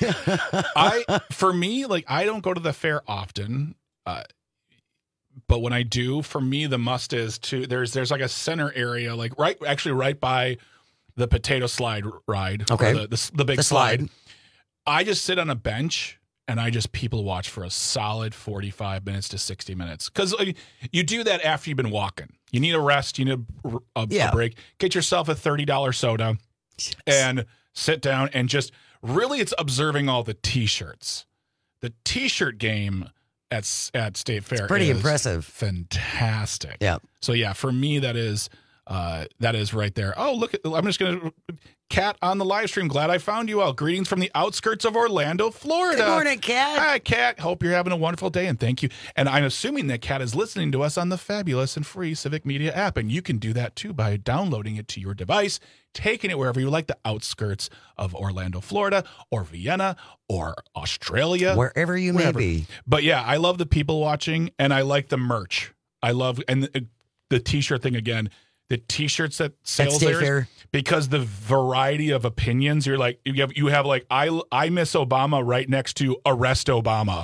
I For me, like, I don't go to the fair often, uh, but when I do, for me, the must is to, there's there's like a center area, like right, actually right by the potato slide ride. Okay. The, the, the big the slide. slide. I just sit on a bench and I just people watch for a solid forty-five minutes to sixty minutes. Because like, you do that after you've been walking. You need a rest. You need a, a, Yeah. a break. Get yourself a thirty dollars soda and sit down and just really it's observing all the T-shirts. The T-shirt game at at State Fair pretty is impressive. Fantastic. Yeah. So, yeah, for me, that is uh, that is right there. Oh, look, at, I'm just going to Kat on the live stream. Glad I found you all. Greetings from the outskirts of Orlando, Florida. Good morning, Kat. Hi, Kat. Hope you're having a wonderful day, and thank you. And I'm assuming that Kat is listening to us on the fabulous and free Civic Media app, and you can do that, too, by downloading it to your device, taking it wherever you like, the outskirts of Orlando, Florida, or Vienna, or Australia. Wherever you wherever. may be. But, yeah, I love the people watching, and I like the merch. I love, and the, the T-shirt thing again, the T-shirts that sales State there, Fair. because the variety of opinions. You're like you have you have like I I miss Obama right next to arrest Obama.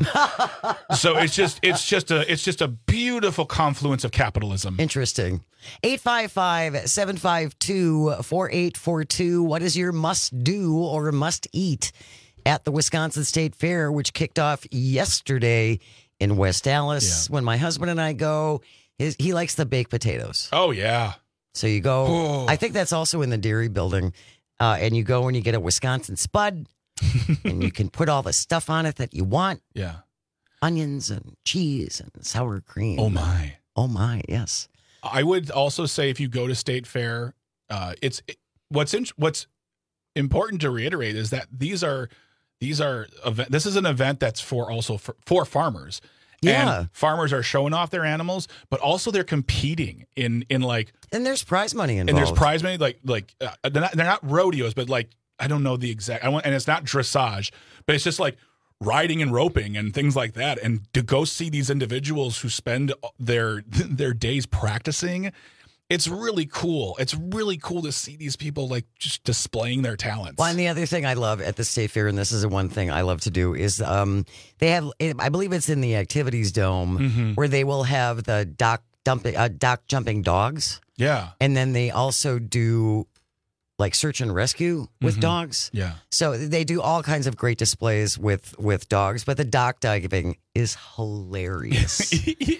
So it's just it's just a it's just a beautiful confluence of capitalism. Interesting. eight five five, seven five two, four eight four two. What is your must do or must eat at the Wisconsin State Fair, which kicked off yesterday in West Dallas? Yeah. When my husband and I go, his, he likes the baked potatoes. Oh yeah. So you go, Oh. I think that's also in the dairy building. Uh, and you go and you get a Wisconsin Spud and you can put all the stuff on it that you want. Yeah. Onions and cheese and sour cream. Oh my. Oh my, yes. I would also say if you go to State Fair, uh, it's it, what's in, what's important to reiterate is that these are these are event. This is an event that's for also for, for farmers. Yeah. And farmers are showing off their animals, but also they're competing in in like And there's prize money involved. and there's prize money like like uh, they're not they're not rodeos, but like I don't know the exact. I want and it's not dressage, but it's just like riding and roping and things like that. And to go see these individuals who spend their their days practicing, it's really cool. It's really cool to see these people like just displaying their talents. Well, and the other thing I love at the State Fair, and this is the one thing I love to do, is um, they have, I believe it's in the Activities Dome, Mhm. where they will have the dock dumping, uh, dock jumping dogs, Yeah. and then they also do like search and rescue with Mhm. dogs. Yeah. So they do all kinds of great displays with with dogs, but the dock diving is hilarious.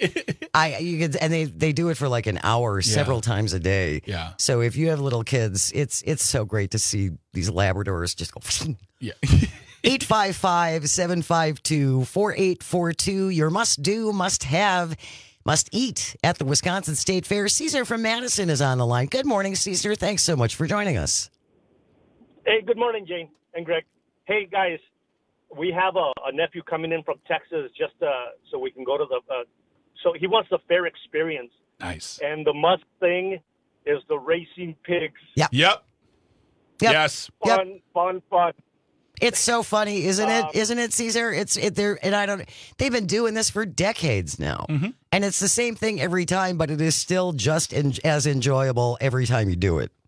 I you can and they they do it for like an hour several times a day. Yeah. So if you have little kids, it's it's so great to see these Labradors just go. Yeah. eight five five, seven five two, four eight four two. Your must do, must have, must eat at the Wisconsin State Fair. Caesar from Madison is on the line. Good morning, Caesar. Thanks so much for joining us. Hey, good morning, Jane and Greg. Hey, guys, we have a, a nephew coming in from Texas just uh, so we can go to the. Uh, so he wants the fair experience. Nice. And the must thing is the racing pigs. Yep. Yep. Yep. Yes. Fun, fun, fun. It's so funny, isn't it? Um, Isn't it, Caesar? It's it. They're and I don't. They've been doing this for decades now, Mm-hmm. and it's the same thing every time. But it is still just en- as enjoyable every time you do it.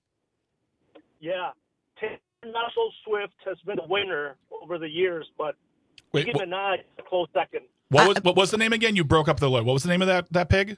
Yeah. Not so Swift has been a winner over the years, but Wait, Nicki wh- Minaj is a close second. What was what was the name again? You broke up the. What was the name of that that pig?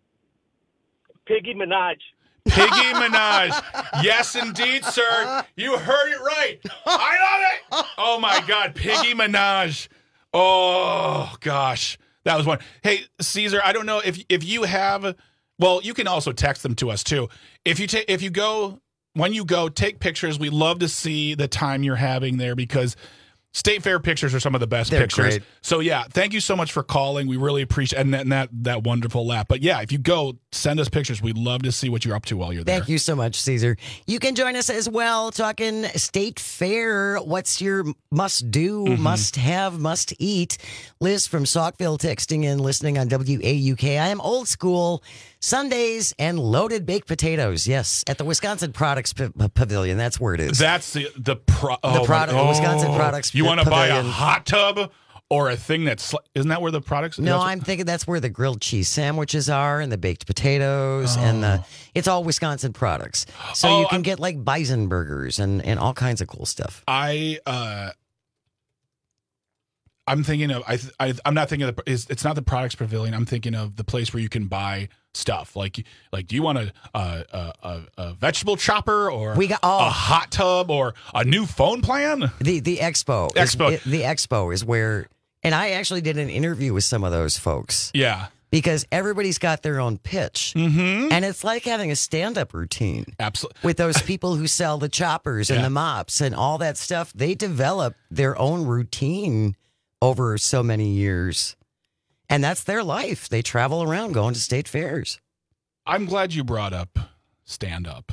Piggy Minaj. Piggy Minaj. Yes, indeed, sir. You heard it right. I love it. Oh, my God. Piggy Minaj. Oh, gosh. That was one. Hey, Caesar, I don't know if if you have, well, you can also text them to us, too. If you take, if you go, when you go, take pictures. We love to see the time you're having there because State Fair pictures are some of the best They're pictures. great. So, yeah, thank you so much for calling. We really appreciate and that, and that that wonderful laugh. But, yeah, if you go, send us pictures. We'd love to see what you're up to while you're there. Thank you so much, Caesar. You can join us as well, talking State Fair. What's your must do, Mm-hmm. must have, must eat? Liz from Saukville texting in, listening on W A U K. I am old school. Sundays and loaded baked potatoes. Yes, at the Wisconsin Products P- Pavilion. That's where it is. That's the the pro, The oh, product- my- Wisconsin oh. Products You want to buy a Pavilion. hot tub or a thing that's sli- isn't that where the products? No, that's what- I'm thinking that's where the grilled cheese sandwiches are and the baked potatoes and the it's all Wisconsin products. So Oh, you can I'm- get like bison burgers and, and all kinds of cool stuff. I uh, I'm thinking of I, th- I I'm not thinking of the, it's, it's not the products pavilion. I'm thinking of the place where you can buy stuff like like do you want a a, a, a, a vegetable chopper or We got- oh. a hot tub or a new phone plan? The the expo. is- Expo. it- the expo is where and I actually did an interview with some of those folks. Yeah. Because everybody's got their own pitch. Mm-hmm. And it's like having a stand-up routine. Absolutely. With those people who sell the choppers and Yeah. the mops and all that stuff. They develop their own routine over so many years. And that's their life. They travel around going to state fairs. I'm glad you brought up stand-up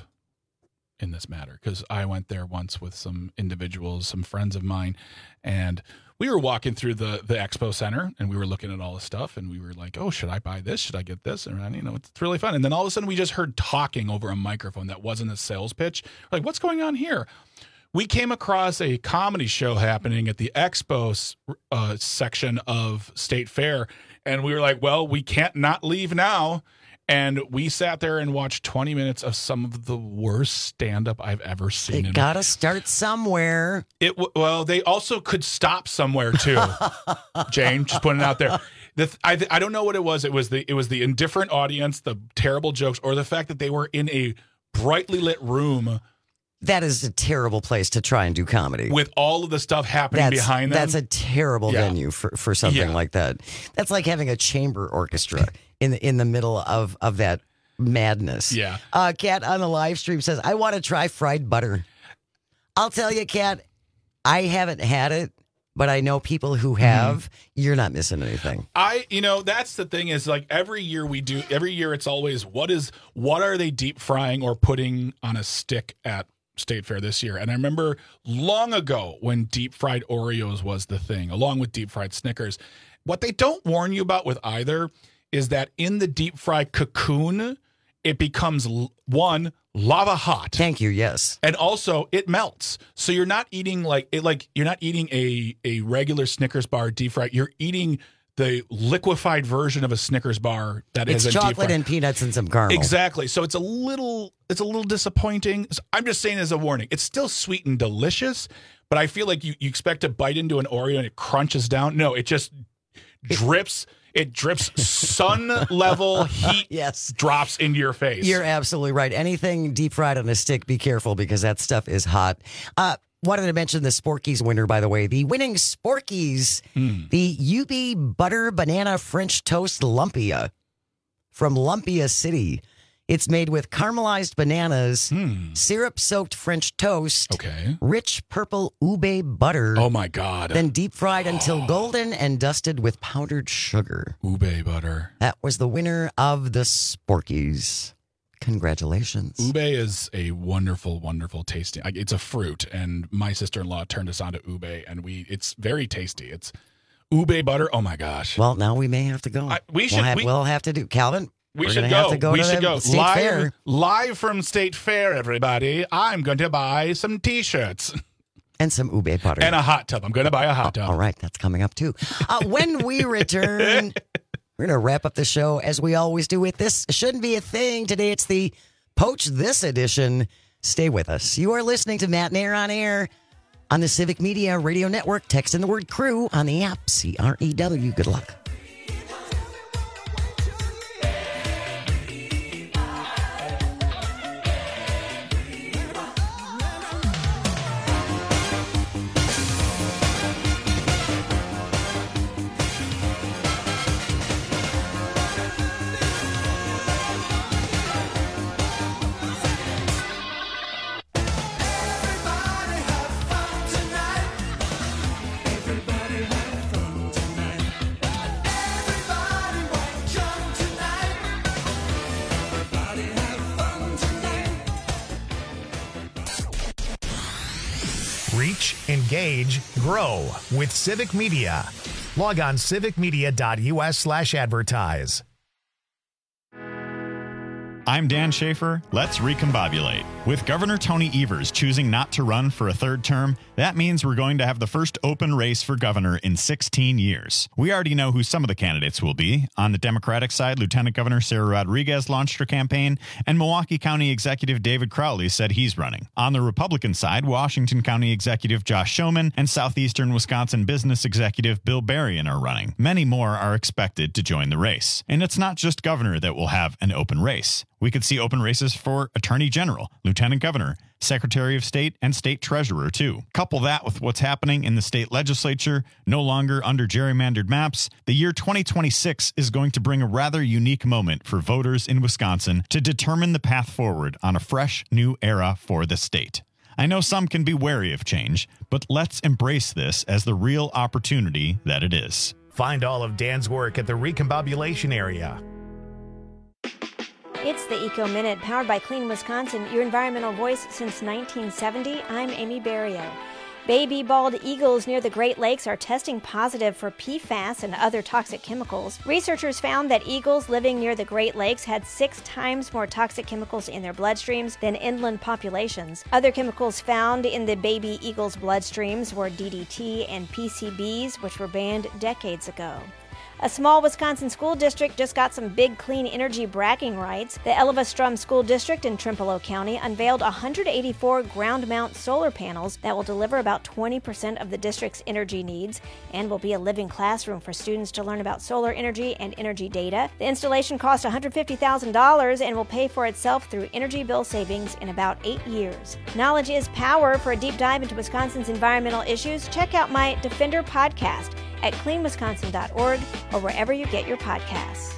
in this matter, because I went there once with some individuals, some friends of mine, and we were walking through the, the expo center, and we were looking at all the stuff, and we were like, oh, should I buy this? Should I get this? And, you know, it's really fun. And then all of a sudden, we just heard talking over a microphone that wasn't a sales pitch. We're like, what's going on here? We came across a comedy show happening at the expo uh, section of State Fair, and we were like, well, we can't not leave now. And we sat there and watched twenty minutes of some of the worst stand-up I've ever seen. They got to start somewhere. It well, they also could stop somewhere too. Jane, just putting it out there. The, I I don't know what it was. It was the it was the indifferent audience, the terrible jokes, or the fact that they were in a brightly lit room. That is a terrible place to try and do comedy. With all of the stuff happening that's, behind them. That's a terrible Yeah. venue for, for something Yeah. like that. That's like having a chamber orchestra in the in the middle of, of that madness. Yeah. Uh, Kat on the live stream says, I want to try fried butter. I'll tell you, Kat, I haven't had it, but I know people who have. Mm-hmm. You're not missing anything. I, you know, that's the thing is like every year we do, every year it's always what is, what are they deep frying or putting on a stick at State Fair this year? And I remember long ago when deep fried Oreos was the thing, along with deep fried Snickers. What they don't warn you about with either is that in the deep fried cocoon, it becomes one, lava hot. Thank you. Yes. And also it melts. So you're not eating like it like you're not eating a a regular Snickers bar deep fried. You're eating the liquefied version of a Snickers bar that it's is a chocolate deep fried. and peanuts and some caramel. Exactly. So it's a little it's a little disappointing. So I'm just saying as a warning. It's still sweet and delicious, but I feel like you, you expect to bite into an Oreo and it crunches down. No, it just drips. It drips sun level heat. Yes. Drops into your face. You're absolutely right. Anything deep fried on a stick, be careful because that stuff is hot. Uh, wanted to mention the Sporkies winner, by the way. The winning Sporkies, mm. the U B Butter Banana French Toast Lumpia from Lumpia City. It's made with caramelized bananas, mm. syrup-soaked French toast, okay. rich purple ube butter. Oh, my God. Then deep fried until golden and dusted with powdered sugar. Ube butter. That was the winner of the Sporkies. Congratulations. Ube is a wonderful, wonderful tasting. It's a fruit, and my sister-in-law turned us on to ube, and we it's very tasty. It's ube butter. Oh, my gosh. Well, now we may have to go. I, we should. We'll have, we, we'll have to do. Calvin, we we're should gonna go. Have to go we to should the go. State Live, Fair. live from State Fair, everybody. I'm going to buy some T-shirts. And some ube butter. And a hot tub. I'm going to buy a hot tub. All right, that's coming up, too. Uh, when we return, we're going to wrap up the show as we always do with This Shouldn't Be a Thing. Today it's the Poach This edition. Stay with us. You are listening to Matt Nair on Air on the Civic Media Radio Network. Text in the word crew on the app, C R E W. Good luck. Reach, engage, grow with Civic Media. Log on civicmedia.us slash advertise. I'm Dan Schaefer. Let's recombobulate. With Governor Tony Evers choosing not to run for a third term, that means we're going to have the first open race for governor in sixteen years. We already know who some of the candidates will be. On the Democratic side, Lieutenant Governor Sarah Rodriguez launched her campaign, and Milwaukee County Executive David Crowley said he's running. On the Republican side, Washington County Executive Josh Schoeman and Southeastern Wisconsin Business Executive Bill Berrien are running. Many more are expected to join the race. And it's not just governor that will have an open race. We could see open races for Attorney General, Lieutenant Governor, Secretary of State, and State Treasurer, too. Couple that with what's happening in the state legislature, no longer under gerrymandered maps, the year twenty twenty-six is going to bring a rather unique moment for voters in Wisconsin to determine the path forward on a fresh, new era for the state. I know some can be wary of change, but let's embrace this as the real opportunity that it is. Find all of Dan's work at the Recombobulation area. It's the Eco Minute, powered by Clean Wisconsin, your environmental voice since nineteen seventy. I'm Amy Barrio. Baby bald eagles near the Great Lakes are testing positive for P FAS and other toxic chemicals. Researchers found that eagles living near the Great Lakes had six times more toxic chemicals in their bloodstreams than inland populations. Other chemicals found in the baby eagles' bloodstreams were D D T and P C Bs, which were banned decades ago. A small Wisconsin school district just got some big clean energy bragging rights. The Elva-Strum School District in Trempealeau County unveiled one hundred eighty-four ground-mount solar panels that will deliver about twenty percent of the district's energy needs and will be a living classroom for students to learn about solar energy and energy data. The installation cost one hundred fifty thousand dollars and will pay for itself through energy bill savings in about eight years. Knowledge is power. For a deep dive into Wisconsin's environmental issues, check out my Defender podcast at clean wisconsin dot org or wherever you get your podcasts.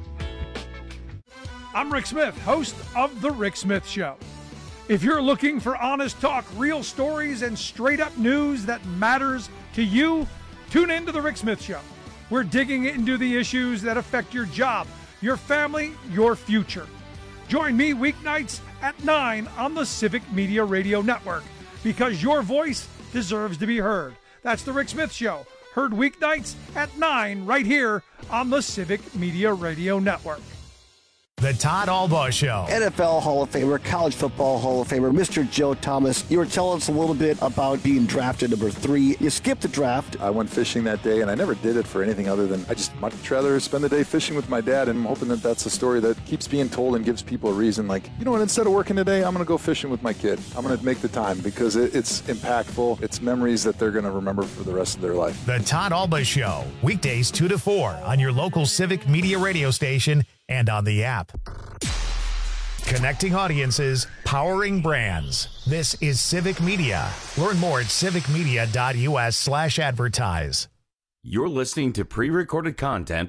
I'm Rick Smith, host of The Rick Smith Show. If you're looking for honest talk, real stories, and straight-up news that matters to you, tune in to The Rick Smith Show. We're digging into the issues that affect your job, your family, your future. Join me weeknights at nine on the Civic Media Radio Network, because your voice deserves to be heard. That's The Rick Smith Show. Heard weeknights at nine right here on the Civic Media Radio Network. The Todd Albaugh Show. N F L Hall of Famer, College Football Hall of Famer, Mister Joe Thomas. You were telling us a little bit about being drafted number three. You skipped the draft. I went fishing that day, and I never did it for anything other than I just much rather spend the day fishing with my dad, and I'm hoping that that's a story that keeps being told and gives people a reason. Like, you know what, instead of working today, I'm going to go fishing with my kid. I'm going to make the time because it, it's impactful. It's memories that they're going to remember for the rest of their life. The Todd Albaugh Show, weekdays two to four on your local Civic Media radio station and on the app. Connecting audiences, powering brands. This is Civic Media. Learn more at civicmedia.us slash advertise. You're listening to pre-recorded content.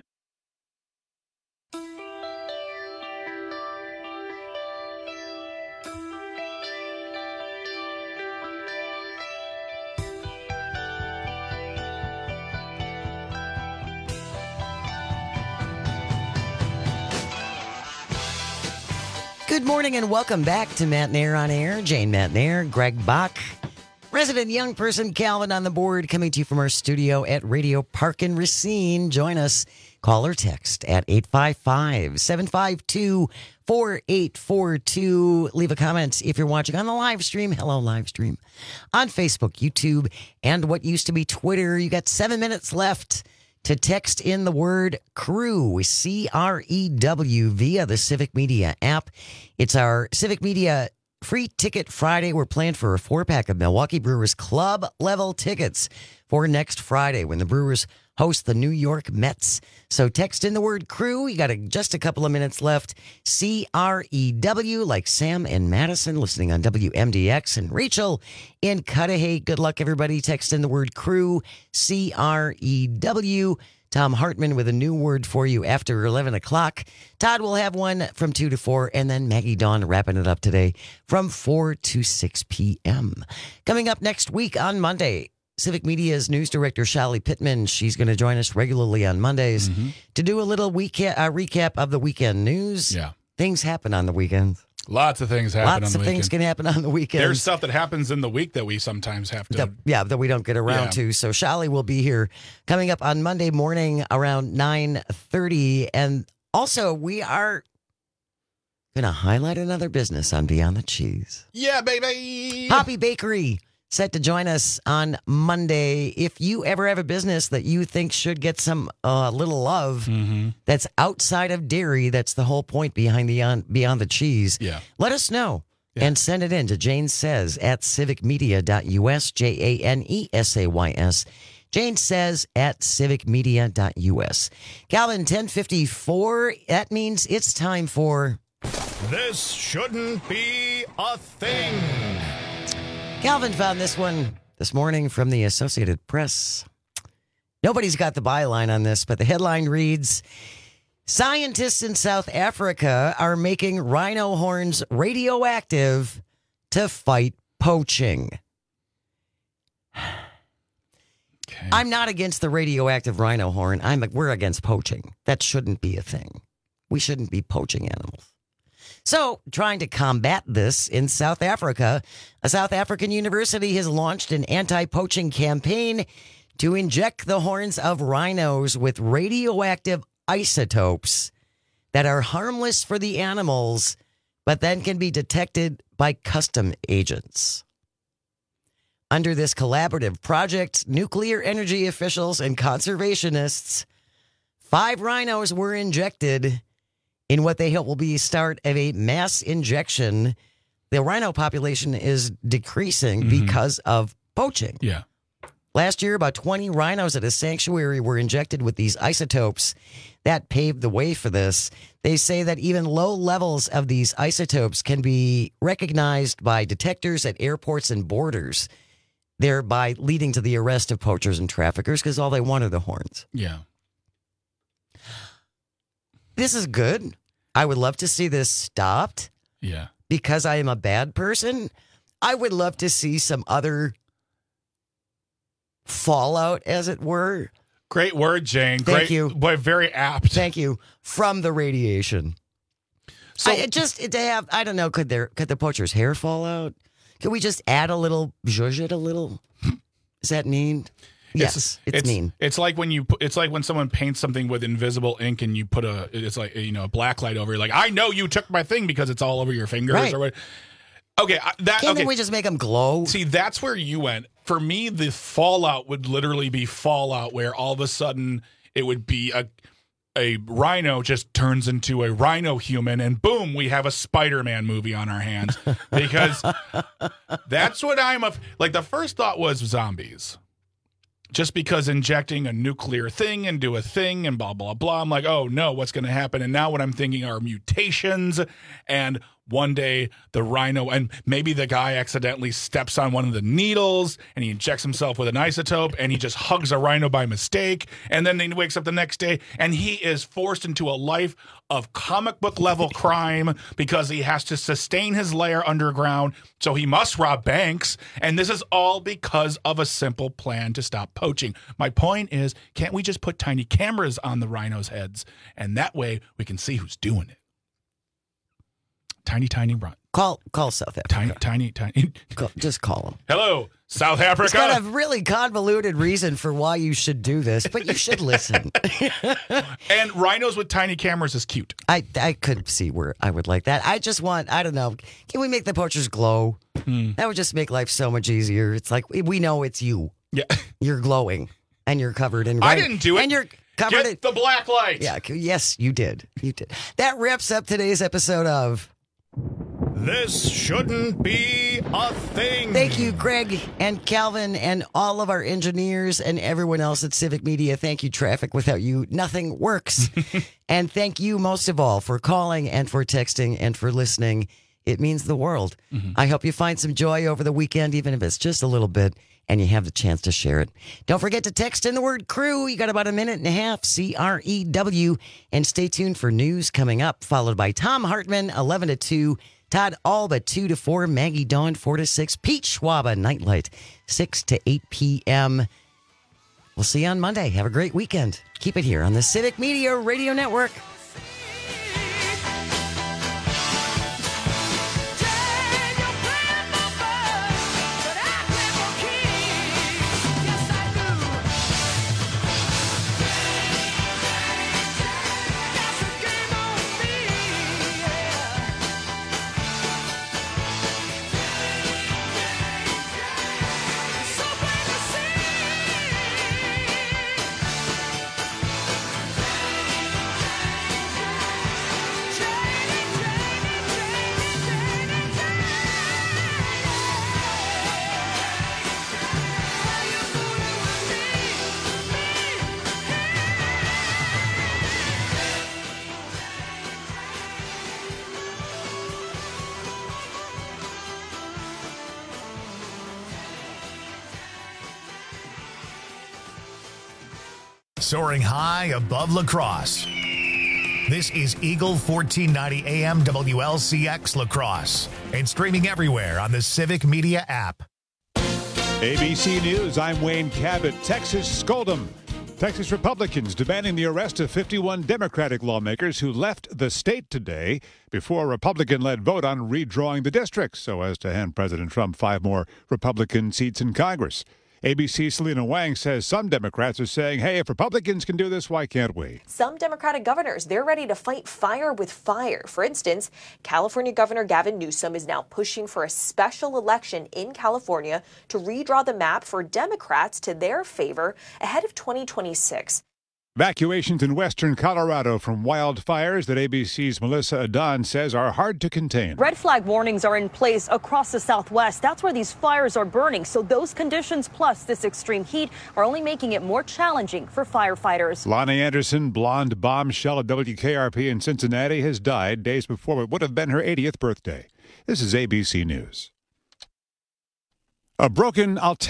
Good morning and welcome back to Matt Nair on Air. Jane Matt Nair, Greg Bach, resident young person Calvin on the board, coming to you from our studio at Radio Park in Racine. Join us. Call or text at eight five five, seven five two, four eight four two. Leave a comment if you're watching on the live stream. Hello, live stream. On Facebook, YouTube, and what used to be Twitter. You got seven minutes left to text in the word CREW, C R E W, via the Civic Media app. It's our Civic Media Free Ticket Friday. We're playing for a four-pack of Milwaukee Brewers club-level tickets for next Friday when the Brewers host the New York Mets. So text in the word CREW. You got a, just a couple of minutes left. C R E W, like Sam and Madison listening on W M D X, and Rachel in Cudahy. Good luck, everybody. Text in the word CREW, C R E W. Tom Hartman with a new word for you after eleven o'clock. Todd will have one from two to four, and then Maggie Dawn wrapping it up today from four to six p.m. Coming up next week on Monday, Civic Media's news director, Shelly Pittman. She's going to join us regularly on Mondays mm-hmm. to do a little week- uh, recap of the weekend news. Yeah. Things happen on the weekends. Lots of things happen Lots on the of weekend. things can happen on the weekend. There's stuff that happens in the week that we sometimes have to... That, yeah, that we don't get around yeah. to. So Shelly will be here coming up on Monday morning around nine thirty. And also, we are going to highlight another business on Beyond the Cheese. Yeah, baby! Poppy Bakery, set to join us on Monday. If you ever have a business that you think should get some uh, little love mm-hmm. that's outside of dairy, that's the whole point behind the on, Beyond the Cheese, yeah. let us know yeah. and send it in to Jane Says at civic media dot U S, J A N E S A Y S. Jane Says at civic media dot U S. Calvin, ten fifty-four, that means it's time for... This shouldn't be a thing. Calvin found this one this morning from the Associated Press. Nobody's got the byline on this, but the headline reads, scientists in South Africa are making rhino horns radioactive to fight poaching. Okay. I'm not against the radioactive rhino horn. I'm we're against poaching. That shouldn't be a thing. We shouldn't be poaching animals. So, trying to combat this in South Africa, a South African university has launched an anti-poaching campaign to inject the horns of rhinos with radioactive isotopes that are harmless for the animals, but then can be detected by custom agents. Under this collaborative project, nuclear energy officials and conservationists, five rhinos were injected in what they hope will be the start of a mass injection. The rhino population is decreasing mm-hmm. because of poaching. Yeah. Last year, about twenty rhinos at a sanctuary were injected with these isotopes. That paved the way for this. They say that even low levels of these isotopes can be recognized by detectors at airports and borders, thereby leading to the arrest of poachers and traffickers because all they want are the horns. Yeah. This is good. I would love to see this stopped. Yeah. Because I am a bad person. I would love to see some other fallout, as it were. Great word, Jane. Thank Great, you. But very apt. Thank you. From the radiation. So I, it just to have, I don't know, could there could the poacher's hair fall out? Could we just add a little, zhuzh it a little? Is that mean? Yes, it's, it's, it's mean. It's like when you put, it's like when someone paints something with invisible ink and you put a, it's like, you know, a black light over it. Like, I know you took my thing because it's all over your fingers right. or what. Okay, that. Can't okay. we just make them glow? See, that's where you went. For me, the fallout would literally be fallout, where all of a sudden it would be a a rhino just turns into a rhino human, and boom, we have a Spider-Man movie on our hands. Because that's what I'm a, like. The first thought was zombies. Just because injecting a nuclear thing into a thing and blah, blah, blah. I'm like, oh, no, what's going to happen? And now what I'm thinking are mutations. And one day the rhino, and maybe the guy accidentally steps on one of the needles and he injects himself with an isotope and he just hugs a rhino by mistake. And then he wakes up the next day and he is forced into a life of comic book level crime because he has to sustain his lair underground. So he must rob banks. And this is all because of a simple plan to stop poaching. My point is, can't we just put tiny cameras on the rhinos' heads? And that way we can see who's doing it. Tiny, tiny run. Call call South Africa. Tiny, tiny, tiny. Call, just call them. Hello, South Africa. It's got a really convoluted reason for why you should do this, but you should listen. And rhinos with tiny cameras is cute. I I could see where I would like that. I just want, I don't know, can we make the poachers glow? Hmm. That would just make life so much easier. It's like, we know it's you. Yeah. You're glowing, and you're covered in I didn't do it. And you're covered Get in the black light. Yeah, yes, you did. You did. That wraps up today's episode of This Shouldn't Be a Thing. Thank you, Greg and Calvin and all of our engineers and everyone else at Civic Media. Thank you, Traffic. Without you, nothing works. And thank you most of all for calling and for texting and for listening. It means the world. Mm-hmm. I hope you find some joy over the weekend, even if it's just a little bit, and you have the chance to share it. Don't forget to text in the word crew. You got about a minute and a half, C R E W. And stay tuned for news coming up, followed by Tom Hartman, eleven to two. Todd Alba, two to four. Maggie Dawn, four to six. Pete Schwaba, Nightlight, six to eight p.m. We'll see you on Monday. Have a great weekend. Keep it here on the Civic Media Radio Network. soaring high above La Crosse. This is Eagle fourteen ninety A M W L C X La Crosse and streaming everywhere on the Civic Media app. A B C News, I'm Wayne Cabot. Texas Skoldom. Texas Republicans demanding the arrest of fifty-one Democratic lawmakers who left the state today before a Republican-led vote on redrawing the districts so as to hand President Trump five more Republican seats in Congress. A B C's Selena Wang says some Democrats are saying, hey, if Republicans can do this, why can't we? Some Democratic governors, they're ready to fight fire with fire. For instance, California Governor Gavin Newsom is now pushing for a special election in California to redraw the map for Democrats to their favor ahead of twenty twenty-six. Evacuations in western Colorado from wildfires that A B C's Melissa Adan says are hard to contain. Red flag warnings are in place across the Southwest. That's where these fires are burning. So those conditions plus this extreme heat are only making it more challenging for firefighters. Lonnie Anderson, blonde bombshell at W K R P in Cincinnati, has died days before what would have been her eightieth birthday. This is A B C News. A broken Alta-